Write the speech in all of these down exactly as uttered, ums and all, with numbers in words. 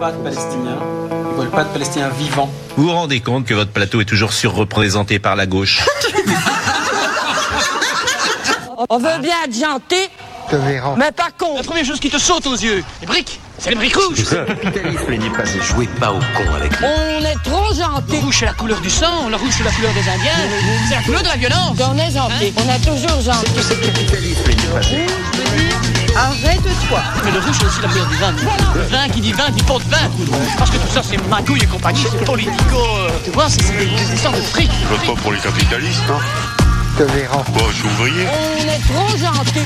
pas de Palestiniens, ils veulent pas de Palestiniens vivants. Vous vous rendez compte que votre plateau est toujours surreprésenté par la gauche? On veut bien être gentil, mais pas con. La première chose qui te saute aux yeux, les briques, c'est les briques rouges. Le capitalisme n'est pas et jouez pas au con avec lui. On est trop gentil. Le rouge c'est la couleur du sang, le rouge c'est la couleur des Indiens, c'est la couleur de la violence. On est gentil, on est toujours gentil. Le capitalisme n'est pas et... Arrête-toi. Mais le rouge c'est aussi la couleur du vin. Le vin qui dit vin dit pot de vin. Parce que tout ça c'est magouille et compagnie, c'est politico. Euh, tu vois, c'est des, des histoires de fric. Je vote pas pour les capitalistes, hein. Bon, je suis ouvrier. On est trop gentil.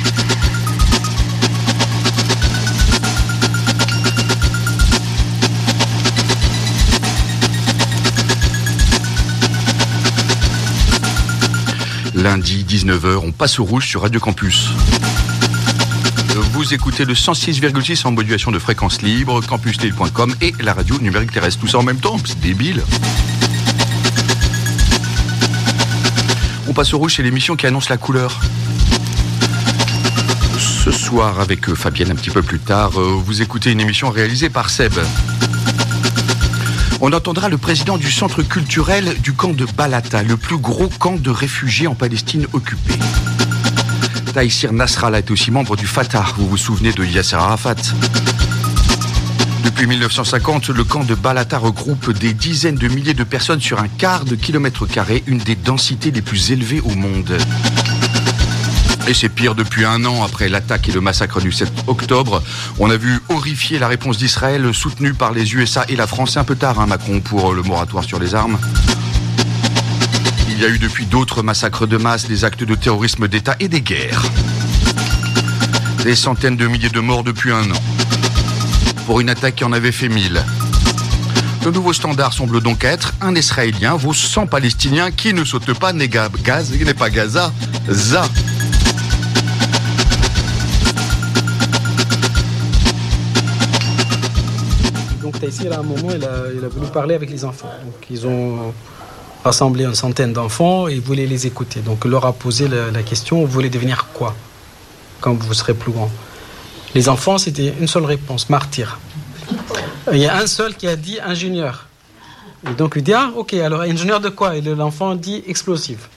Lundi, dix-neuf heures, on passe au rouge sur Radio Campus. Vous écoutez le cent six virgule six en modulation de fréquence libre, campus lille point com et la radio numérique terrestre. Tout ça en même temps, c'est débile. On passe au rouge, c'est l'émission qui annonce la couleur. Ce soir, avec Fabienne, un petit peu plus tard, vous écoutez une émission réalisée par Seb. On entendra le président du centre culturel du camp de Balata, le plus gros camp de réfugiés en Palestine occupé. Taïsir Nasrallah est aussi membre du Fatah, vous vous souvenez de Yasser Arafat. Depuis mille neuf cent cinquante, le camp de Balata regroupe des dizaines de milliers de personnes sur un quart de kilomètre carré, une des densités les plus élevées au monde. Et c'est pire depuis un an après l'attaque et le massacre du sept octobre. On a vu horrifier la réponse d'Israël soutenue par les U S A et la France. C'est un peu tard, hein, Macron, pour le moratoire sur les armes. Il y a eu depuis d'autres massacres de masse, des actes de terrorisme d'État et des guerres. Des centaines de milliers de morts depuis un an. Pour une attaque qui en avait fait mille. Le nouveau standard semble donc être un Israélien vaut cent Palestiniens qui ne sautent pas n'est Gaz, n'est pas Gaza, Za. Donc Taïsir, à un moment, il a, il a voulu parler avec les enfants. Donc ils ont rassemblé une centaine d'enfants et ils voulaient les écouter. Donc il leur a posé la, la question, vous voulez devenir quoi quand vous serez plus grand? Les enfants, c'était une seule réponse, martyr. Il y a un seul qui a dit ingénieur. Et donc il dit, ah ok, alors ingénieur de quoi? Et l'enfant dit explosif.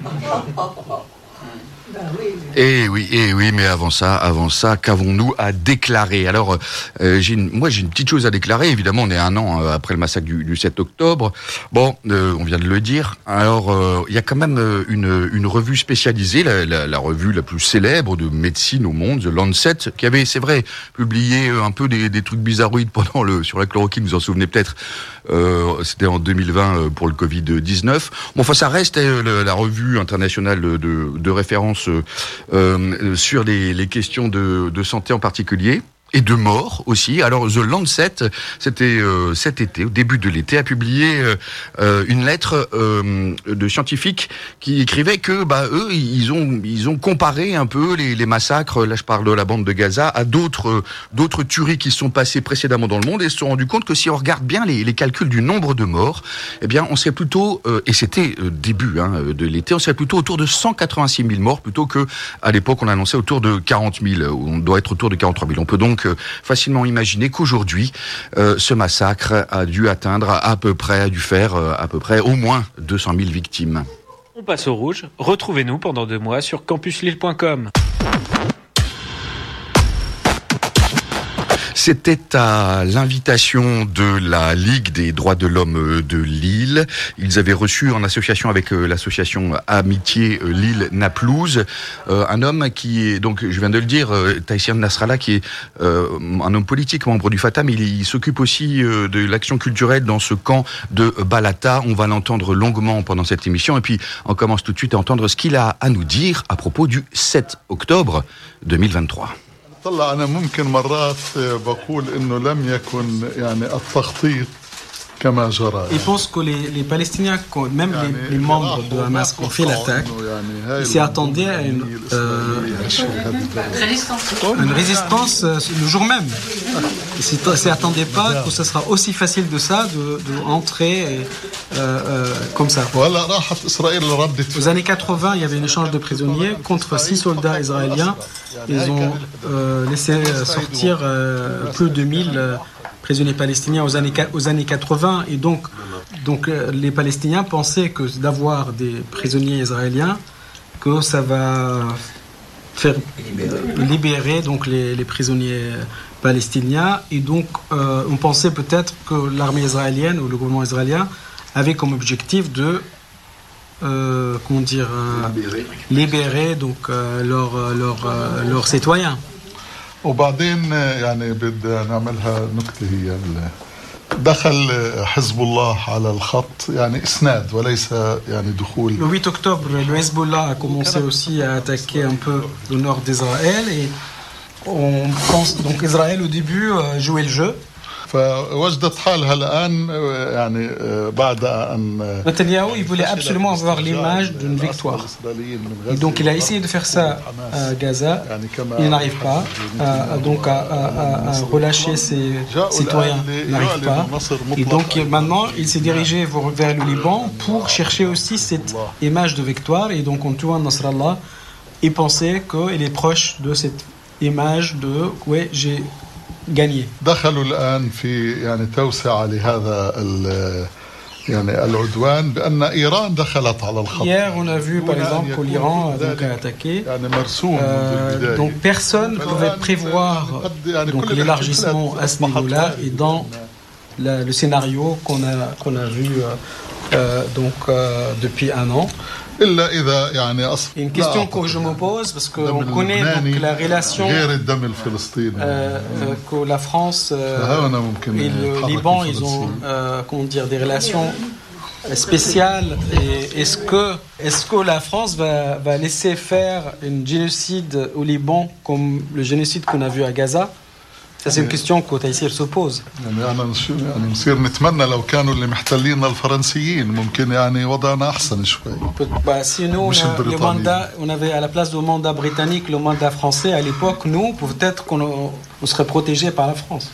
Eh oui, eh oui, mais avant ça, avant ça, qu'avons-nous à déclarer? Alors, euh, j'ai une, moi, j'ai une petite chose à déclarer. Évidemment, on est un an euh, après le massacre du, du sept octobre. Bon, euh, on vient de le dire. Alors, euh, il y a quand même euh, une, une revue spécialisée, la, la, la revue la plus célèbre de médecine au monde, The Lancet, qui avait, c'est vrai, publié un peu des, des trucs bizarroïdes pendant le sur la chloroquine. Vous en souvenez peut-être. Euh, c'était en deux mille vingt pour le covid dix-neuf. Bon, enfin, ça reste euh, la revue internationale de, de référence euh, euh, sur les, les questions de, de santé en particulier. Et de mort aussi. Alors The Lancet, c'était euh, cet été, au début de l'été, a publié euh, une lettre euh, de scientifiques qui écrivaient que bah eux ils ont ils ont comparé un peu les, les massacres. Là je parle de la bande de Gaza à d'autres euh, d'autres tueries qui se sont passées précédemment dans le monde et se sont rendus compte que si on regarde bien les, les calculs du nombre de morts, eh bien on serait plutôt euh, et c'était euh, début hein, de l'été, on serait plutôt autour de cent quatre-vingt-six mille morts plutôt que à l'époque on annonçait autour de quarante mille. On doit être autour de quarante-trois mille. On peut donc facilement imaginer qu'aujourd'hui, euh, ce massacre a dû atteindre à peu près, a dû faire euh, à peu près au moins deux cent mille victimes. On passe au rouge. Retrouvez-nous pendant deux mois sur campus lille point com. C'était à l'invitation de la Ligue des droits de l'homme de Lille. Ils avaient reçu en association avec l'association Amitié Lille-Naplouse euh, un homme qui est, donc je viens de le dire, euh, Taïsir Nasrallah, qui est euh, un homme politique, membre du Fatah, mais il, il s'occupe aussi euh, de l'action culturelle dans ce camp de Balata. On va l'entendre longuement pendant cette émission et puis on commence tout de suite à entendre ce qu'il a à nous dire à propos du sept octobre deux mille vingt-trois. طلع أنا ممكن مرات بقول إنه لم يكن يعني التخطيط كما جرى. Ils pensent que les, les Palestiniens, même les, les membres de Hamas qui ont fait l'attaque, ils s'y attendaient à une, euh, une résistance le jour même. Ils ne s'y attendaient pas que ce sera aussi facile de ça, de, de entrer et, euh, euh, comme ça. Aux années quatre-vingts, il y avait un échange de prisonniers contre six soldats israéliens. Ils ont euh, laissé sortir euh, plus de mille euh, prisonniers palestiniens aux années, aux années quatre-vingts. Et donc, donc euh, les Palestiniens pensaient que d'avoir des prisonniers israéliens, que ça va faire libérer donc, les, les prisonniers palestiniens. Et donc, euh, on pensait peut-être que l'armée israélienne ou le gouvernement israélien avait comme objectif de euh, comment dire, euh, libérer. libérer donc, euh, leurs leur, euh, leur citoyens. وبعدين يعني بدنا نعملها نكتة هي دخل حزب الله على الخط يعني إسناد وليس يعني دخول. Le huit octobre, le Hezbollah a commencé aussi à attaquer un peu le nord d'Israël et on pense donc Israël au début jouait le jeu. فوجدت حالها الآن يعني بعد أن Netanyahou, il voulait absolument avoir l'image d'une victoire. Et donc il a essayé de faire ça à Gaza. Il n'arrive pas. À, donc à, à, à relâcher ses citoyens, il n'arrive pas. Et donc maintenant, il s'est dirigé vers le Liban pour chercher aussi cette image de victoire. Et donc Antoine Nasrallah, il pensait qu'il est proche de cette image de ouais, j'ai gagné. دخلوا الآن في يعني توسعة لهذا يعني العدوان بأن إيران دخلت على الخط. Hier, on a vu par exemple que l'Iran donc, a attaqué. Euh, donc personne ne pouvait prévoir donc, l'élargissement à ce niveau-là et dans la, le scénario qu'on a, qu'on a vu euh, donc, euh, depuis un an. Une question que je me pose, parce qu'on connaît donc la relation euh, euh, que la France euh, et le Liban, ils ont euh, comment dire, des relations spéciales. Et est-ce que, est-ce que la France va, va laisser faire un génocide au Liban comme le génocide qu'on a vu à Gaza? Ça, c'est une question que Taïsir se pose. Bah, si nous, on, a le mandat, on avait à la place du mandat britannique le mandat français à l'époque, nous, peut-être qu'on on serait protégés par la France.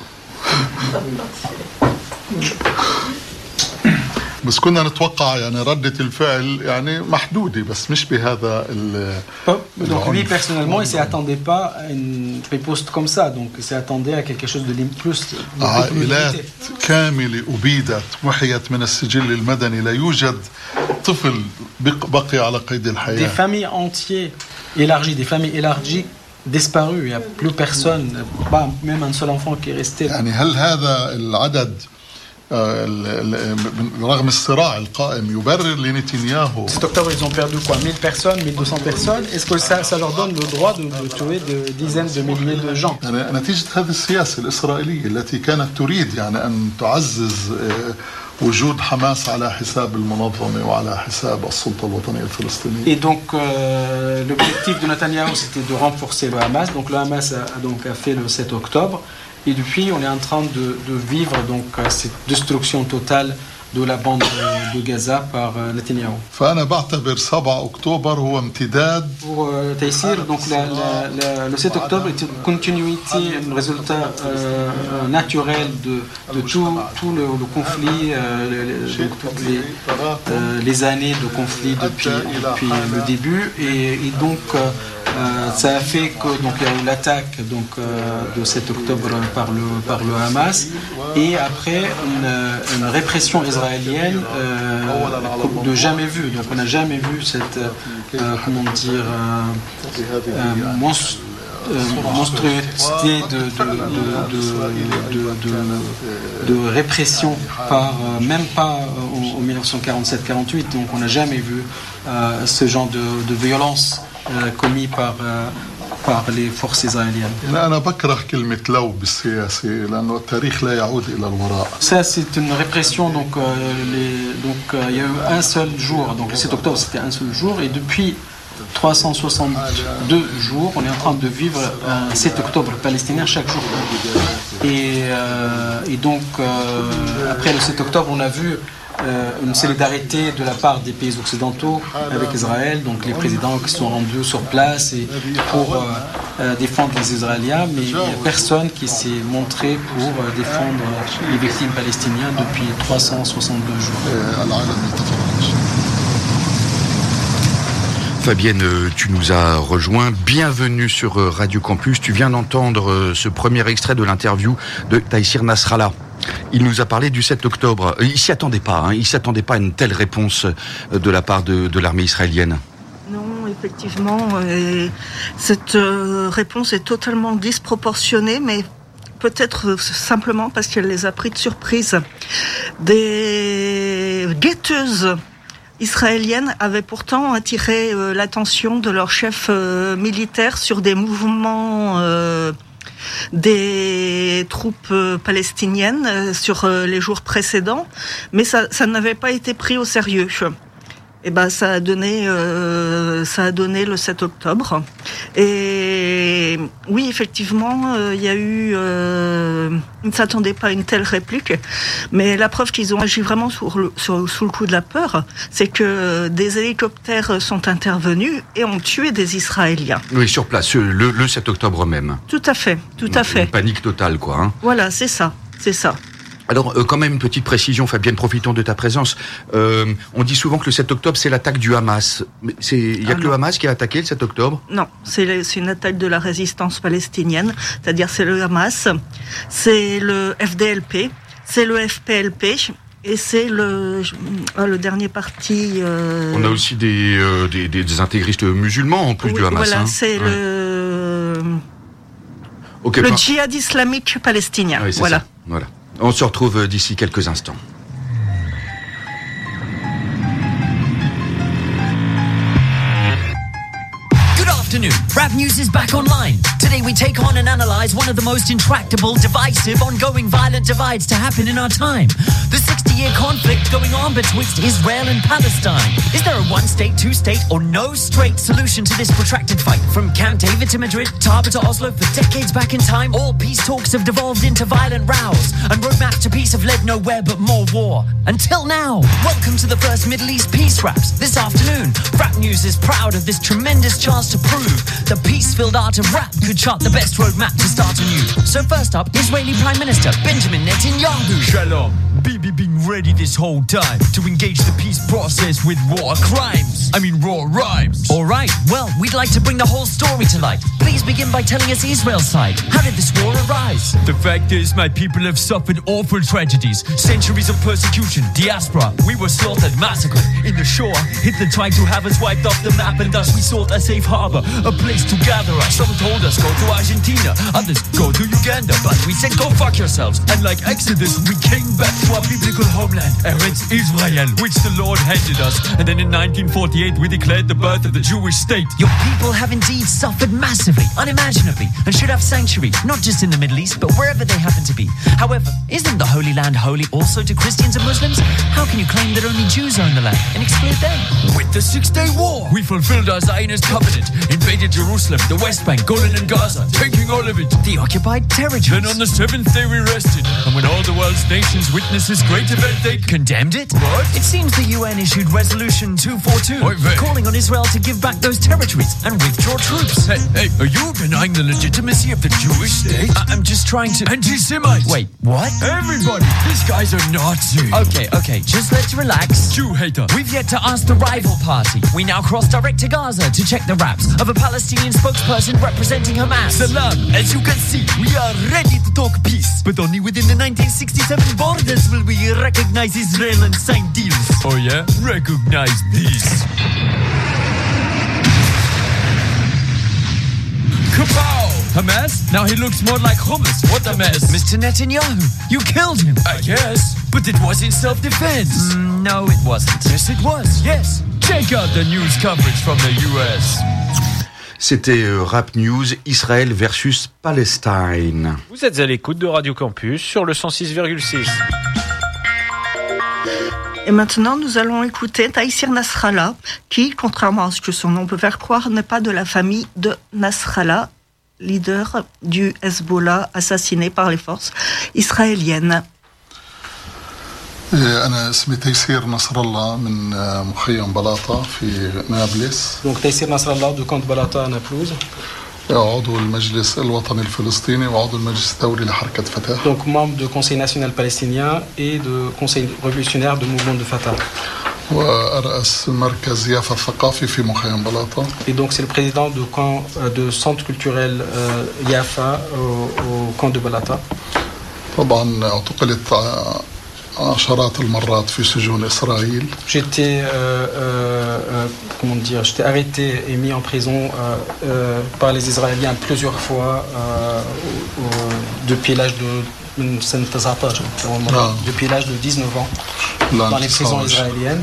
بس كنا نتوقع يعني ردة الفعل يعني محدودة بس مش بهذا ال. Donc lui personnellement il s'y attendait pas à une riposte comme ça, donc il s'y attendait à quelque chose de plus. عائلات كاملة أبيدت محيت من السجل المدني لا يوجد طفل بقي على قيد الحياة. Des familles entières élargies, des familles élargies disparues, il n'y a plus personne, pas même un seul enfant qui est resté. يعني هل هذا العدد رغم الصراع القائم يبرر لنتنياهو. Cet octobre, ils ont perdu quoi, mille personnes, mille deux cents personnes. Est-ce que ça, ça leur donne le droit de, de tuer de dizaines de milliers de gens? نتيجة هذه السياسة الإسرائيلية التي كانت تريد يعني أن تعزز وجود حماس على حساب المنظمة وعلى حساب السلطة الوطنية الفلسطينية. Et donc euh, l'objectif de Netanyahou c'était de renforcer le Hamas. Donc le Hamas a, a donc a fait le sept octobre. Et depuis, on est en train de, de vivre donc cette destruction totale de la bande de, de Gaza par euh, Netanyahou. فأنا بعتبر سبعة أكتوبر هو امتداد. Pour euh, Taïsir, donc la, la, la, le sept octobre est une continuité, un résultat euh, naturel de, de tout, tout le, le conflit, euh, les, donc toutes les, euh, les années de conflit depuis, depuis le début. Et, et donc, euh, Euh, ça a fait que donc il y a eu l'attaque donc euh, de sept octobre par le par le Hamas et après une, une répression israélienne euh, de jamais vue. Donc on n'a jamais vu cette euh, comment dire euh, euh, monstre Euh, monstruosité de, de, de, de, de, de répression par, euh, même pas euh, en dix-neuf cent quarante-sept quarante-huit, donc on n'a jamais vu euh, ce genre de, de violence euh, commis par, euh, par les forces israéliennes. أنا بكره كلمة لو بالسياسة لأنه التاريخ لا يعود إلى الوراء. Ça c'est une répression, donc euh, les, donc euh, il y a eu un seul jour, donc le sept octobre c'était un seul jour et depuis trois cent soixante-deux jours, on est en train de vivre un sept octobre palestinien chaque jour. Et, euh, et donc, euh, après le sept octobre, on a vu euh, une solidarité de la part des pays occidentaux avec Israël, donc les présidents qui sont rendus sur place et pour euh, euh, défendre les Israéliens, mais il n'y a personne qui s'est montré pour euh, défendre les victimes palestiniennes depuis trois cent soixante-deux jours. Fabienne, tu nous as rejoint. Bienvenue sur Radio Campus. Tu viens d'entendre ce premier extrait de l'interview de Taïsir Nasrallah. Il nous a parlé du sept octobre. Il s'y attendait pas, hein. Il s'attendait pas à une telle réponse de la part de, de l'armée israélienne. Non, effectivement, euh, cette euh, réponse est totalement disproportionnée, mais peut-être simplement parce qu'elle les a pris de surprise. Des guetteuses israéliennes avaient pourtant attiré euh, l'attention de leur chef euh, militaire sur des mouvements euh, des troupes euh, palestiniennes euh, sur euh, les jours précédents, mais ça, ça n'avait pas été pris au sérieux. Et ben ça a donné euh, ça a donné le sept octobre. Et oui, effectivement, il euh, y a eu euh, ils ne s'attendaient pas à une telle réplique, mais la preuve qu'ils ont agi vraiment sur le, sur, sous le coup de la peur, c'est que des hélicoptères sont intervenus et ont tué des Israéliens. Oui, sur place, le, le sept octobre même. Tout à fait, tout à fait. Une panique totale, quoi. Hein. Voilà, c'est ça, c'est ça. Alors, euh, quand même, une petite précision, Fabienne, profitons de ta présence. Euh, on dit souvent que le sept octobre, c'est l'attaque du Hamas. Il n'y a ah que non. le Hamas qui a attaqué le sept octobre ? Non, c'est, c'est une attaque de la résistance palestinienne, c'est-à-dire c'est le Hamas, c'est le F D L P, c'est le F P L P... Et c'est le, ah, le dernier parti... Euh... On a aussi des, euh, des, des intégristes musulmans en plus oui, du Hamas. Voilà, hein. c'est ouais. le, okay, le pas... djihad islamique palestinien. Ah oui, c'est voilà. Ça. Voilà. On se retrouve d'ici quelques instants. Afternoon. Rap News is back online. Today we take on and analyze one of the most intractable, divisive, ongoing violent divides to happen in our time. The sixty-year conflict going on betwixt Israel and Palestine. Is there a one-state, two-state, or no straight solution to this protracted fight? From Camp David to Madrid, Taba to Oslo, for decades back in time, all peace talks have devolved into violent rows, and roadmaps to peace have led nowhere but more war. Until now. Welcome to the first Middle East Peace Raps. This afternoon, Rap News is proud of this tremendous chance to prove the peace-filled art of rap could chart the best roadmap to start anew. So first up, Israeli Prime Minister Benjamin Netanyahu. Shalom. Bibi been ready this whole time to engage the peace process with war crimes. I mean raw rhymes. All right, well, we'd like to bring the whole story to light. Please begin by telling us Israel's side. How did this war arise? The fact is, my people have suffered awful tragedies. Centuries of persecution, diaspora. We were slaughtered, massacred. In the shore, Hitler tried to have us wiped off the map, and thus we sought a safe harbor, a place to gather us. Some told us go to Argentina, others go to Uganda, but we said go fuck yourselves. And like Exodus, we came back to our biblical homeland, Eretz Israel, which the Lord handed us. And then in nineteen forty-eight we declared the birth of the Jewish state. Your people have indeed suffered massively, unimaginably, and should have sanctuary, not just in the Middle East, but wherever they happen to be. However, isn't the Holy Land holy also to Christians and Muslims? How can you claim that only Jews own the land and exclude them? With the Six-Day War, we fulfilled our Zionist covenant, invaded Jerusalem, the West Bank, Golan and Gaza, taking all of it. The occupied territories. Then on the seventh day we rested, and when all the world's nations witnessed this great event, they condemned it? What? It seems the U N issued Resolution two forty-two, calling on Israel to give back those territories and withdraw troops. Hey, hey, are you denying the legitimacy of the Jewish state? I- I'm just trying to... Anti-Semites! Wait, what? Everybody! These guys are Nazis! Okay, okay, just let's relax. Jew hater! We've yet to ask the rival party. We now cross direct to Gaza to check the raps of a Palestinian spokesperson representing Hamas. Salam! As you can see, we are ready to talk peace. But only within the nineteen sixty-seven borders will we recognize Israel and sign deals. Oh yeah? Recognize these. Kapow! Hamas? Now he looks more like hummus. What a mess. Mister Netanyahu, you killed him. I guess. But it was in self-defense. Mm, no, it wasn't. Yes, it was. Yes. Check out the news coverage from the U S. C'était euh, Rap News, Israël versus Palestine. Vous êtes à l'écoute de Radio Campus sur le cent six virgule six. Et maintenant, nous allons écouter Taïsir Nasrallah, qui, contrairement à ce que son nom peut faire croire, n'est pas de la famille de Nasrallah, leader du Hezbollah assassiné par les forces israéliennes. أنا اسمي تيسير نصر الله من مخيم بلاطة في نابلس. Donc Taïsir Nasrallah de Camp Balata à Naplouse. عضو المجلس الوطني الفلسطيني وعضو المجلس الثوري لحركة فتح. Donc membre du Conseil national palestinien et de Conseil révolutionnaire du mouvement de Fatah. وأرأس مركز يافا الثقافي في مخيم بلاطة. Et donc c'est le président de camp de centre culturel euh, Yafa au, au camp de Balata. طبعا اعتقلت عشرات المرات في سجون إسرائيل. J'étais euh, euh, comment dire, j'étais arrêté et mis en prison euh, euh, par les Israéliens plusieurs fois euh, depuis l'âge de depuis l'âge de dix-neuf ans dans les prisons israéliennes.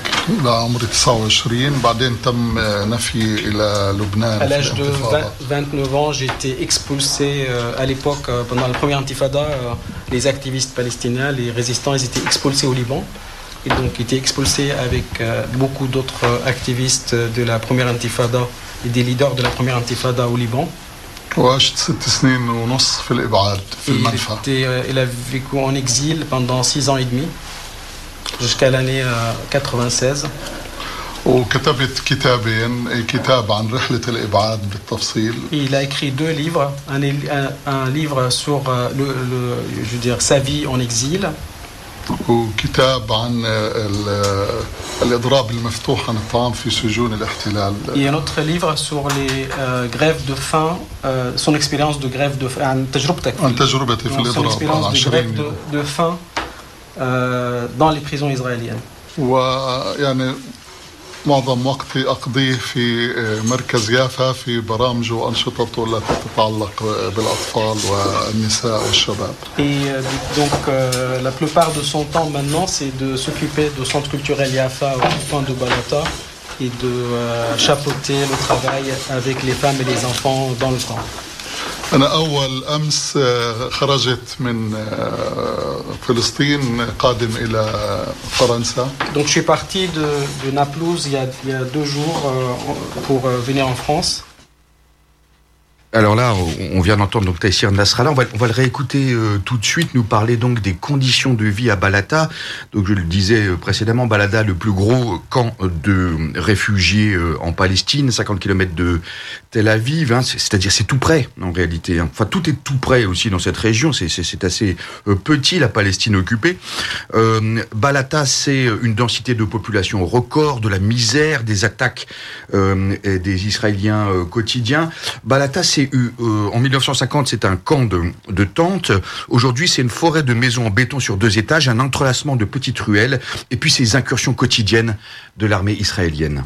À l'âge de vingt-neuf ans, j'ai été expulsé euh, à l'époque, euh, pendant la première intifada, euh, les activistes palestiniens, les résistants, ils étaient expulsés au Liban. Et donc, ils étaient expulsés avec euh, beaucoup d'autres activistes de la première intifada et des leaders de la première intifada au Liban. وعشت ست سنين ونص في الإبعاد في المنفى. Il a vécu en exil pendant six ans et demi jusqu'à l'année quatre-vingt-seize. وكتبت كتابين كتاب عن رحلة الإبعاد بالتفصيل. Il a écrit deux livres, un, un, un livre sur le, le, je veux dire, sa vie en exil. وكتاب عن الإضراب المفتوح عن الطعام في سجون الاحتلال. Et un autre livre sur les euh, grèves de faim, euh, son expérience de grève de faim, عن تجربتك. عن تجربتي في الإضراب. Son expérience de grève de, de faim euh, dans les prisons israéliennes. ويعني معظم وقتي أقضيه في مركز يافا في برامجه وأنشطته التي تتعلق بالأطفال والنساء والشباب. Et donc euh, la plupart de son temps maintenant, c'est de s'occuper du centre culturel Yafa au point de Balata et de euh, chapeauter le travail avec les femmes et les enfants dans le camp. أنا أول أمس خرجت من فلسطين قادم إلى فرنسا. Donc je suis parti de, de Naplouse il y a, il y a deux jours pour venir en France. Alors là, on vient d'entendre donc Taïsir Nasrallah. On va, on va le réécouter euh, tout de suite. Nous parler donc des conditions de vie à Balata. Donc je le disais précédemment, Balata, le plus gros camp de réfugiés euh, en Palestine, cinquante kilomètres de Tel Aviv. Hein, c'est, c'est-à-dire c'est tout près en réalité. Hein. Enfin tout est tout près aussi dans cette région. C'est, c'est, c'est assez euh, petit la Palestine occupée. Euh, Balata, c'est une densité de population record, de la misère, des attaques euh, des Israéliens euh, quotidiens. Balata, c'est Euh, en dix-neuf cent cinquante, c'est un camp de, de tentes. Aujourd'hui, c'est une forêt de maisons en béton sur deux étages, un entrelacement de petites ruelles, et puis ces incursions quotidiennes de l'armée israélienne.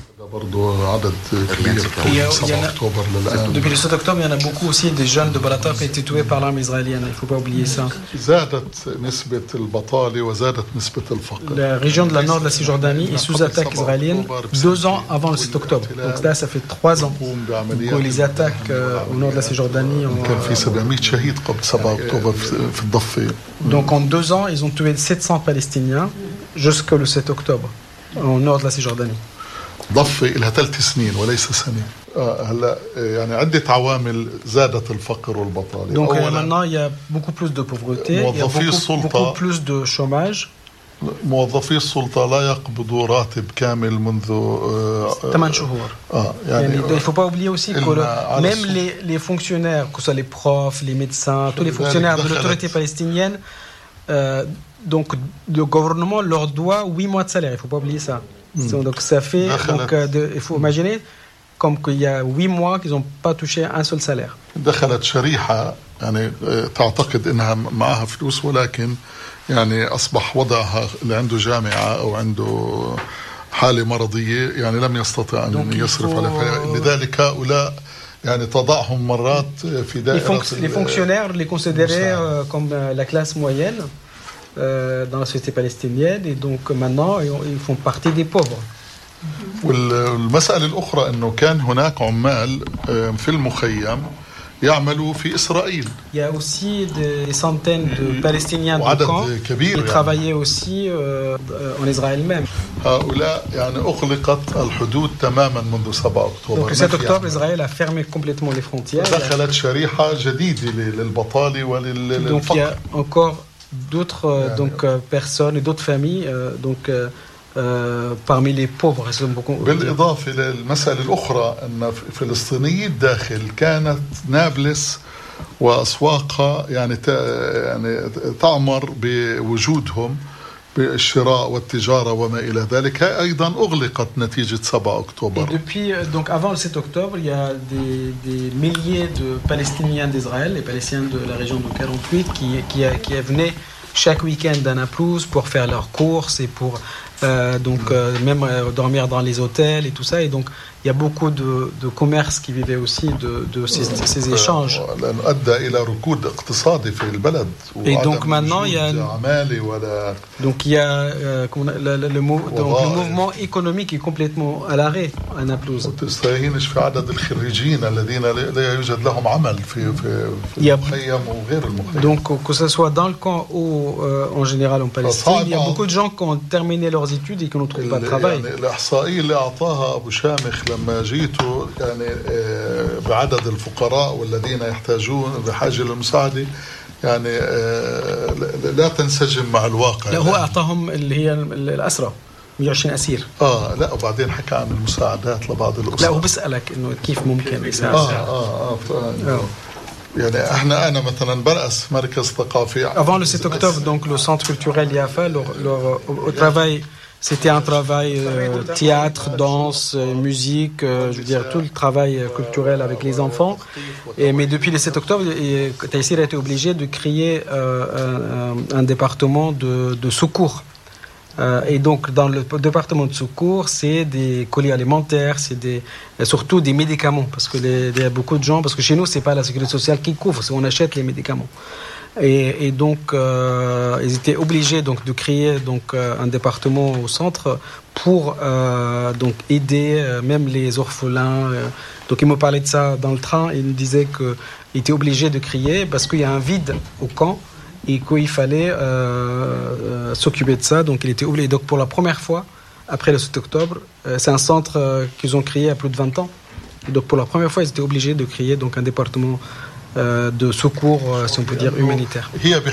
Depuis le sept octobre, il y en a beaucoup aussi des jeunes de Balata qui ont été tués par l'armée israélienne. Il ne faut pas oublier ça. La région de la nord de la Cisjordanie est sous attaque israélienne deux ans avant le sept octobre. Donc là, ça fait trois ans que les attaques euh, au nord de la Cisjordanie ont... Donc en deux ans, ils ont tué sept cents Palestiniens jusqu'au sept octobre, au nord de la Cisjordanie. ضفة إلى ثلاث سنين وليس سنة. هلا يعني عدة عوامل زادت الفقر والبطالة. Donc maintenant il y a beaucoup plus de pauvreté, il y a beaucoup, beaucoup plus de chômage. موظفي السلطة لا يقبضوا راتب كامل منذ ثمان شهور. آه يعني il ne faut pas oublier aussi que même les, les fonctionnaires, que ce soit les profs, les médecins, tous les fonctionnaires de l'autorité palestinienne, euh, donc le gouvernement leur doit huit mois de salaire. Il ne faut pas oublier ça. Hmm. Donc ça fait, donc, de, il faut imaginer comme qu'il y a huit mois qu'ils n'ont pas touché un seul salaire. دخلت شريحة يعني تعتقد إنها معها فلوس ولكن يعني أصبح وضعها اللي عنده جامعة أو عنده حالة مرضية يعني لم يستطع أن يصرف عليها. لذلك هؤلاء يعني تضعهم مرات في دائرة. Les fonctionnaires les considéraient euh, comme euh, la classe moyenne euh, dans la société palestinienne et donc maintenant ils font partie des pauvres. والمسألة الأخرى أنه كان هناك عمال في المخيم يعملوا في إسرائيل. Il y a aussi des centaines de Palestiniens de camp qui travaillaient aussi euh, en Israël même. هؤلاء يعني أغلقت الحدود تماما منذ سبعة أكتوبر. Donc le sept octobre, Israël a fermé complètement les frontières. دخلت شريحة جديدة للبطالة وللفقر. Donc il y a encore d'autres euh, donc euh, personnes et d'autres familles euh, donc euh, Euh, parmi les pauvres. بالإضافة للمسألة الأخرى أن فلسطينيي الداخل كانت نابلس وأسواقها يعني يعني تعمر بوجودهم بالشراء والتجارة وما إلى ذلك أيضا أغلقت نتيجة سبعة أكتوبر. Et depuis, donc avant le sept octobre, il y a des, des milliers de Palestiniens d'Israël, les Palestiniens de la région de quarante-huit, qui, qui, qui venaient chaque week-end à Naplouse pour faire leurs courses et pour euh, donc euh, même euh, dormir dans les hôtels et tout ça. Et donc il y a beaucoup de, de commerces qui vivaient aussi de, de ces, ces échanges. Et donc maintenant il y a donc il y a euh, le, le, le, mou, donc, le mouvement économique est complètement à l'arrêt à Naplouse. Il y a, donc que ce soit dans le camp ou euh, en général en Palestine, il y a beaucoup de gens qui ont terminé leurs études et qui ne trouvent pas de travail. لما جيتوا يعني بعدد الفقراء والذين يحتاجون بحاجة للمساعدة يعني لا تنسجم مع الواقع. لا هو أعطاهم اللي هي الأسرى مية وعشرين أسير. آه لا وبعدين حكى عن المساعدات لبعض الأسر. لا هو بسألك إنه كيف ممكن يساعد. آه آه آه يعني احنا انا مثلا برأس مركز ثقافي. Avant le sept octobre, donc le centre culturel Yafa, leur, leur, au travail. C'était un travail euh, théâtre, danse, euh, musique, euh, je veux dire tout le travail euh, culturel avec les enfants. Et, mais depuis le sept octobre, Taïsir a été obligé de créer euh, un, un département de, de secours. Euh, et donc dans le département de secours, c'est des colis alimentaires, c'est des, surtout des médicaments, parce que les, il y a beaucoup de gens, parce que chez nous c'est pas la sécurité sociale qui couvre, c'est on achète les médicaments. Et, et donc, euh, ils étaient obligés donc de créer donc euh, un département au centre pour euh, donc aider euh, même les orphelins. Euh. Donc, ils me parlaient de ça dans le train. Ils me disaient qu'ils étaient obligés de créer parce qu'il y a un vide au camp et qu'il fallait euh, euh, s'occuper de ça. Donc, il était obligé. Donc, pour la première fois après le sept octobre, euh, c'est un centre euh, qu'ils ont créé il y a plus de vingt ans. Et donc, pour la première fois, ils étaient obligés de créer donc un département Euh, de secours, euh, si on peut dire, humanitaire.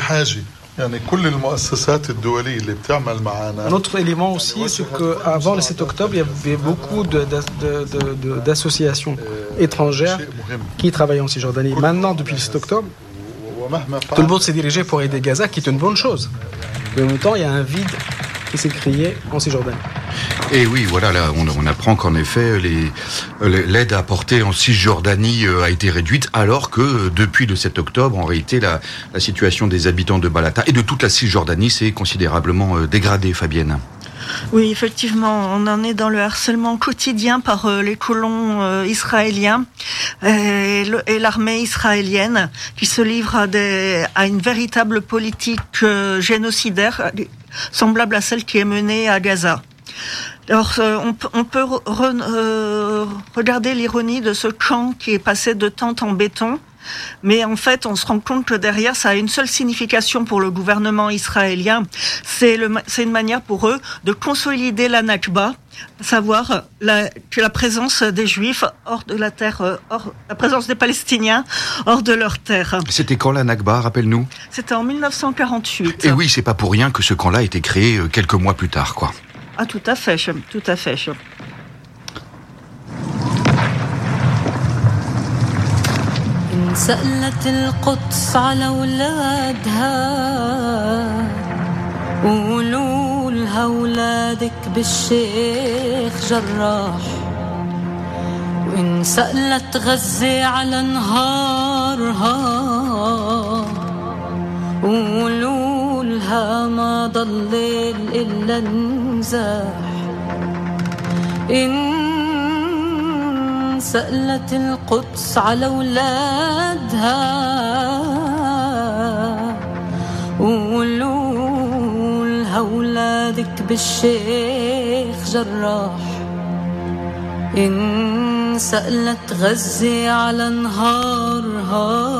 Un autre élément aussi, c'est qu'avant le sept octobre, il y avait beaucoup de, de, de, de, d'associations étrangères qui travaillaient en Cisjordanie. Maintenant, depuis le sept octobre, tout le monde s'est dirigé pour aider Gaza, qui est une bonne chose. Mais en même temps, il y a un vide qui s'est créé en Cisjordanie. Et oui, voilà, là, on, on apprend qu'en effet, les, l'aide apportée en Cisjordanie a été réduite, alors que depuis le sept octobre, en réalité, la, la situation des habitants de Balata et de toute la Cisjordanie s'est considérablement dégradée, Fabienne. Oui, effectivement, on en est dans le harcèlement quotidien par euh, les colons euh, israéliens et, le, et l'armée israélienne qui se livre à, des, à une véritable politique euh, génocidaire semblable à celle qui est menée à Gaza. Alors, euh, on, on peut re, euh, regarder l'ironie de ce camp qui est passé de tente en béton. Mais en fait, on se rend compte que derrière, ça a une seule signification pour le gouvernement israélien. C'est, le, c'est une manière pour eux de consolider la Nakba, à savoir la, que la présence des Juifs hors de la terre, hors, la présence des Palestiniens hors de leur terre. C'était quand la Nakba, rappelle-nous ? C'était en dix-neuf cent quarante-huit. Et oui, c'est pas pour rien que ce camp-là a été créé quelques mois plus tard, quoi. Ah, tout à fait, tout à fait. سألت القدس على ولادها قولوا لها ولادك بالشيخ جراح وإن سألت غزة على نهارها قولوا لها ما ضل إلا نزاح إن سألت القدس على ولادها قولوا لها ولادك بالشيخ جراح إن سألت غزة على نهارها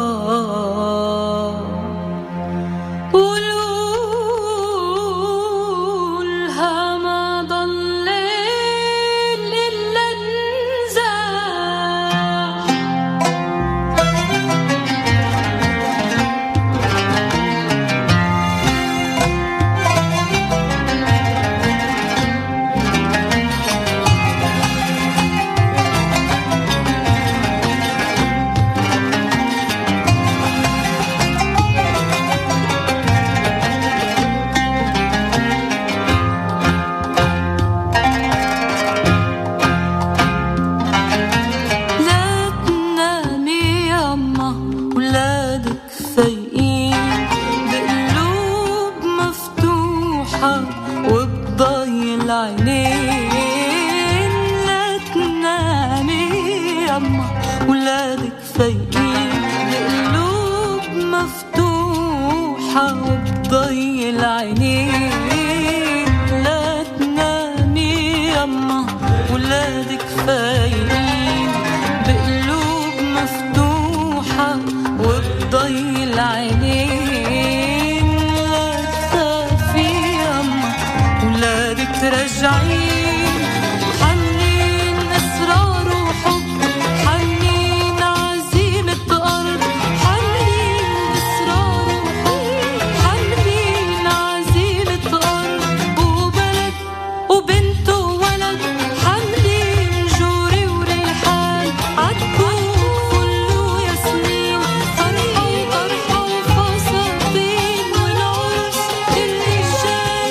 مفتوحة وبضي العينين لا تنامي يما ولادك فايقين بقلوب مفتوحة وبضي العينين لا تنامي يما ولادك فايقين بقلوب مفتوحة وبضي العينين لا تخافي يما ولادك ترجعين حنين أسرار وحب حنين عزيمة أرض حنين أسرار وحب حنين عزيمة أرض وبلد وبنت وولد حنين جوري وريحان عالكوخ فل وياسمين فرحة وطرحة وفساتين والعرس اللي جاي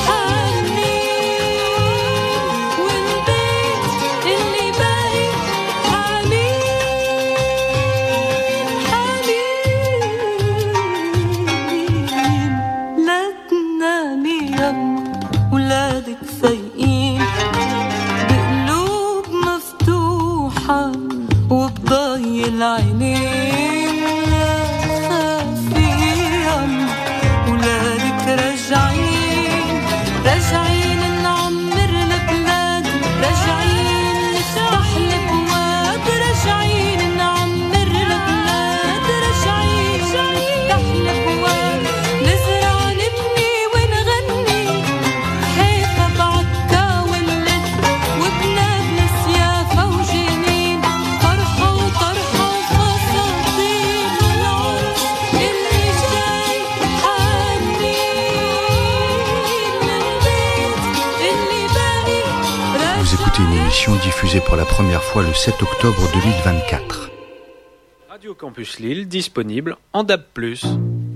حنين والبيت اللي باقي حنين حنين لا تنامي يما ولادك فايقين بقلوب مفتوحة وبضي العينين لا تخافي يما ولادك راجعين راجعين نعمر البلاد راجعين نفتح الابواب راجعين نعمر البلاد راجعين نفتح الابواب نزرع نبني ونغني حيفا بعكا ولد وبنابلس يافا وجنين فرحة وطرحة وفساتين والعرس اللي جاي Vous écoutez une émission diffusée pour la première fois le sept octobre deux mille vingt-quatre. Radio Campus Lille, disponible en D A B plus.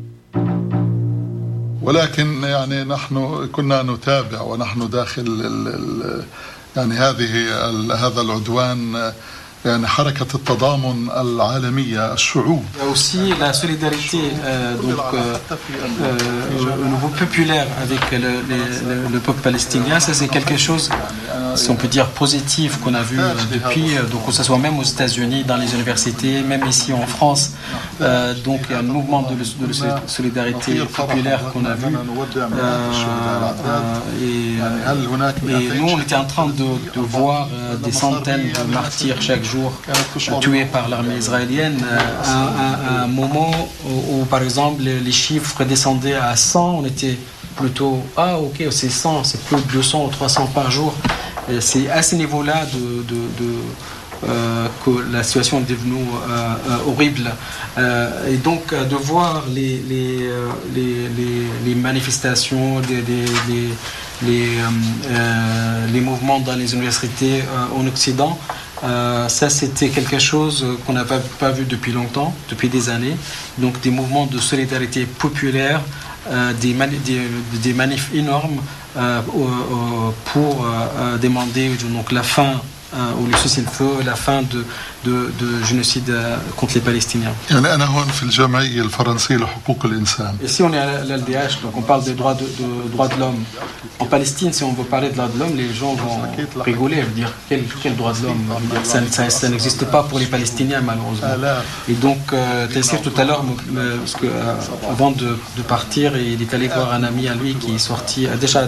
ولكن يعني نحن كنا نتابع ونحن داخل ال ال يعني هذه ال هذا العدوان يعني حركة التضامن العالمية الشعوب. Il y a aussi la solidarité euh, donc, euh, euh, au niveau populaire avec le, le, le peuple palestinien. Ça, c'est quelque chose, si on peut dire, positif qu'on a vu euh, depuis, euh, donc que ce soit même aux États-Unis, dans les universités, même ici en France. Euh, donc, il y a un mouvement de, de solidarité populaire qu'on a vu. Euh, euh, et, et nous, on était en train de, de voir euh, des centaines de martyrs chaque jour tués par l'armée israélienne. À, à, à un moment où, où, par exemple, les, les chiffres descendaient à cent, on était plutôt ah ok, c'est cent, c'est plus de deux cents ou trois cents par jour. Et c'est à ce niveau-là de, de, de Euh, que la situation est devenue euh, euh, horrible. Euh, et donc euh, de voir les, les, euh, les, les, les manifestations, les, les, les, les, euh, les mouvements dans les universités euh, en Occident, euh, ça c'était quelque chose qu'on n'a pas, pas vu depuis longtemps, depuis des années. Donc des mouvements de solidarité populaire, euh, des, mani- des, des manifs énormes euh, euh, pour euh, demander donc, la fin ou le cessez-le-feu, la fin de, de, de génocide contre les Palestiniens. يعني أنا هون في الجمعية الفرنسية لحقوق الإنسان. Ici on est à l'L D H, donc on parle des droits de, de, droits de l'homme. En Palestine, si on veut parler de droits de l'homme, les gens vont rigoler, veut dire quel, quel droit de l'homme, ça, ça, ça n'existe pas pour les Palestiniens malheureusement. Et donc euh, Taïsir tout à l'heure, parce que euh, avant de, de partir, il est allé voir un ami à lui qui est sorti. Déjà,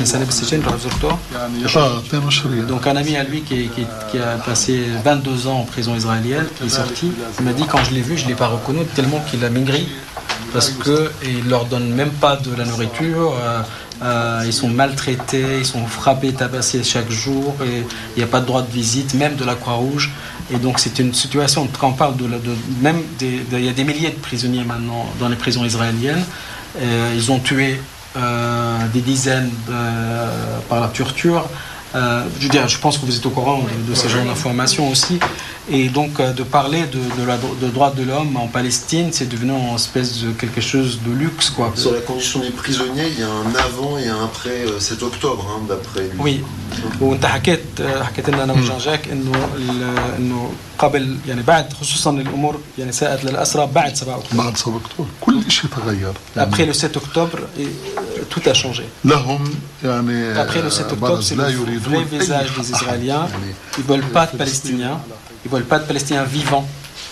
donc un ami à lui qui, qui, qui a passé vingt-deux ans en prison israélienne, qui est sorti. Il m'a dit quand je l'ai vu, je ne l'ai pas reconnu tellement qu'il a maigri. Parce qu'ils ne leur donnent même pas de la nourriture, euh, euh, ils sont maltraités, ils sont frappés, tabassés chaque jour, et il n'y a pas de droit de visite, même de la Croix-Rouge. Et donc c'est une situation, quand on parle de, de même des, de, il y a des milliers de prisonniers maintenant dans les prisons israéliennes. Euh, ils ont tué euh, des dizaines de, par la torture. Euh, je, veux dire, je pense que vous êtes au courant de, de ces genres d'informations aussi. Et donc euh, de parler de, de, la, de droits de l'homme en Palestine, c'est devenu une espèce de quelque chose de luxe, quoi. Sur la condition des prisonniers, il y a un avant et un après euh, sept octobre, hein, d'après lui. Oui. وانت حكيت حكيت لنا انا وجان جاك انه انه قبل يعني بعد خصوصا الامور يعني ساءت للاسرى بعد سبعة اكتوبر. بعد سبعة اكتوبر كل شيء تغير. Après le sept octobre, tout a changé. Après le sept octobre, c'est le vrai visage des Israéliens. Ils ne veulent pas de Palestiniens. Ils ne veulent pas de Palestiniens vivants.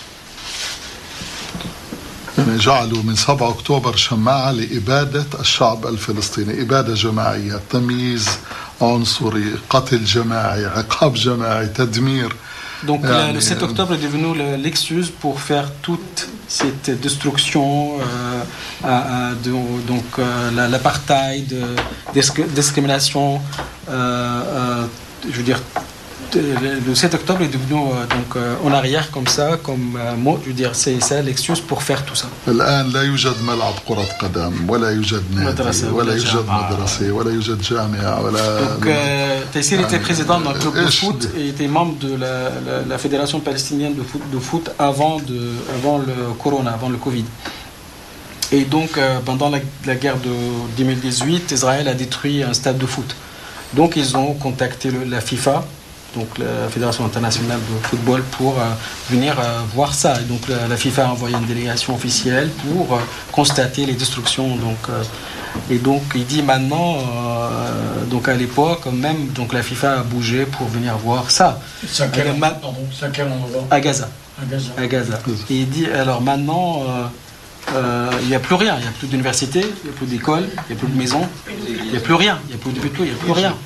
يعني جعلوا من سبعة أكتوبر شماعة لإبادة الشعب الفلسطيني، إبادة جماعية، تمييز عنصري، قتل جماعي، عقاب جماعي، تدمير. Donc euh, le sept octobre est devenu l'excuse pour faire toute cette destruction, euh, euh, de, donc euh, l'apartheid, la discrimination, euh, euh, je veux dire, le sept octobre est devenu euh, donc euh, en arrière comme ça, comme euh, mot, je veux dire, c'est ça l'excuse pour faire tout ça. الآن لا يوجد ملعب كرة قدم ولا يوجد نادي ولا يوجد مدرسة ولا يوجد جامعة ولا. Donc euh, Taïsir était président d'un club de foot et était membre de la, la, la fédération palestinienne de foot, de foot avant de avant le corona, avant le Covid. Et donc euh, pendant la, la guerre de deux mille dix-huit, Israël a détruit un stade de foot. Donc ils ont contacté le, la FIFA, donc la Fédération internationale de football, pour euh, venir euh, voir ça. Et donc la, la FIFA a envoyé une délégation officielle pour euh, constater les destructions. Donc, euh, et donc il dit maintenant, euh, donc à l'époque même, donc la FIFA a bougé pour venir voir ça. C'est à quel endroit? C'est à quel endroit? À Gaza. À Gaza. À Gaza. Et il dit alors maintenant. Euh, Euh, il n'y a plus rien, il n'y a plus d'université, il n'y a plus d'école, il n'y a plus de maison, il n'y a plus rien, il n'y a plus de béton, il n'y a plus rien.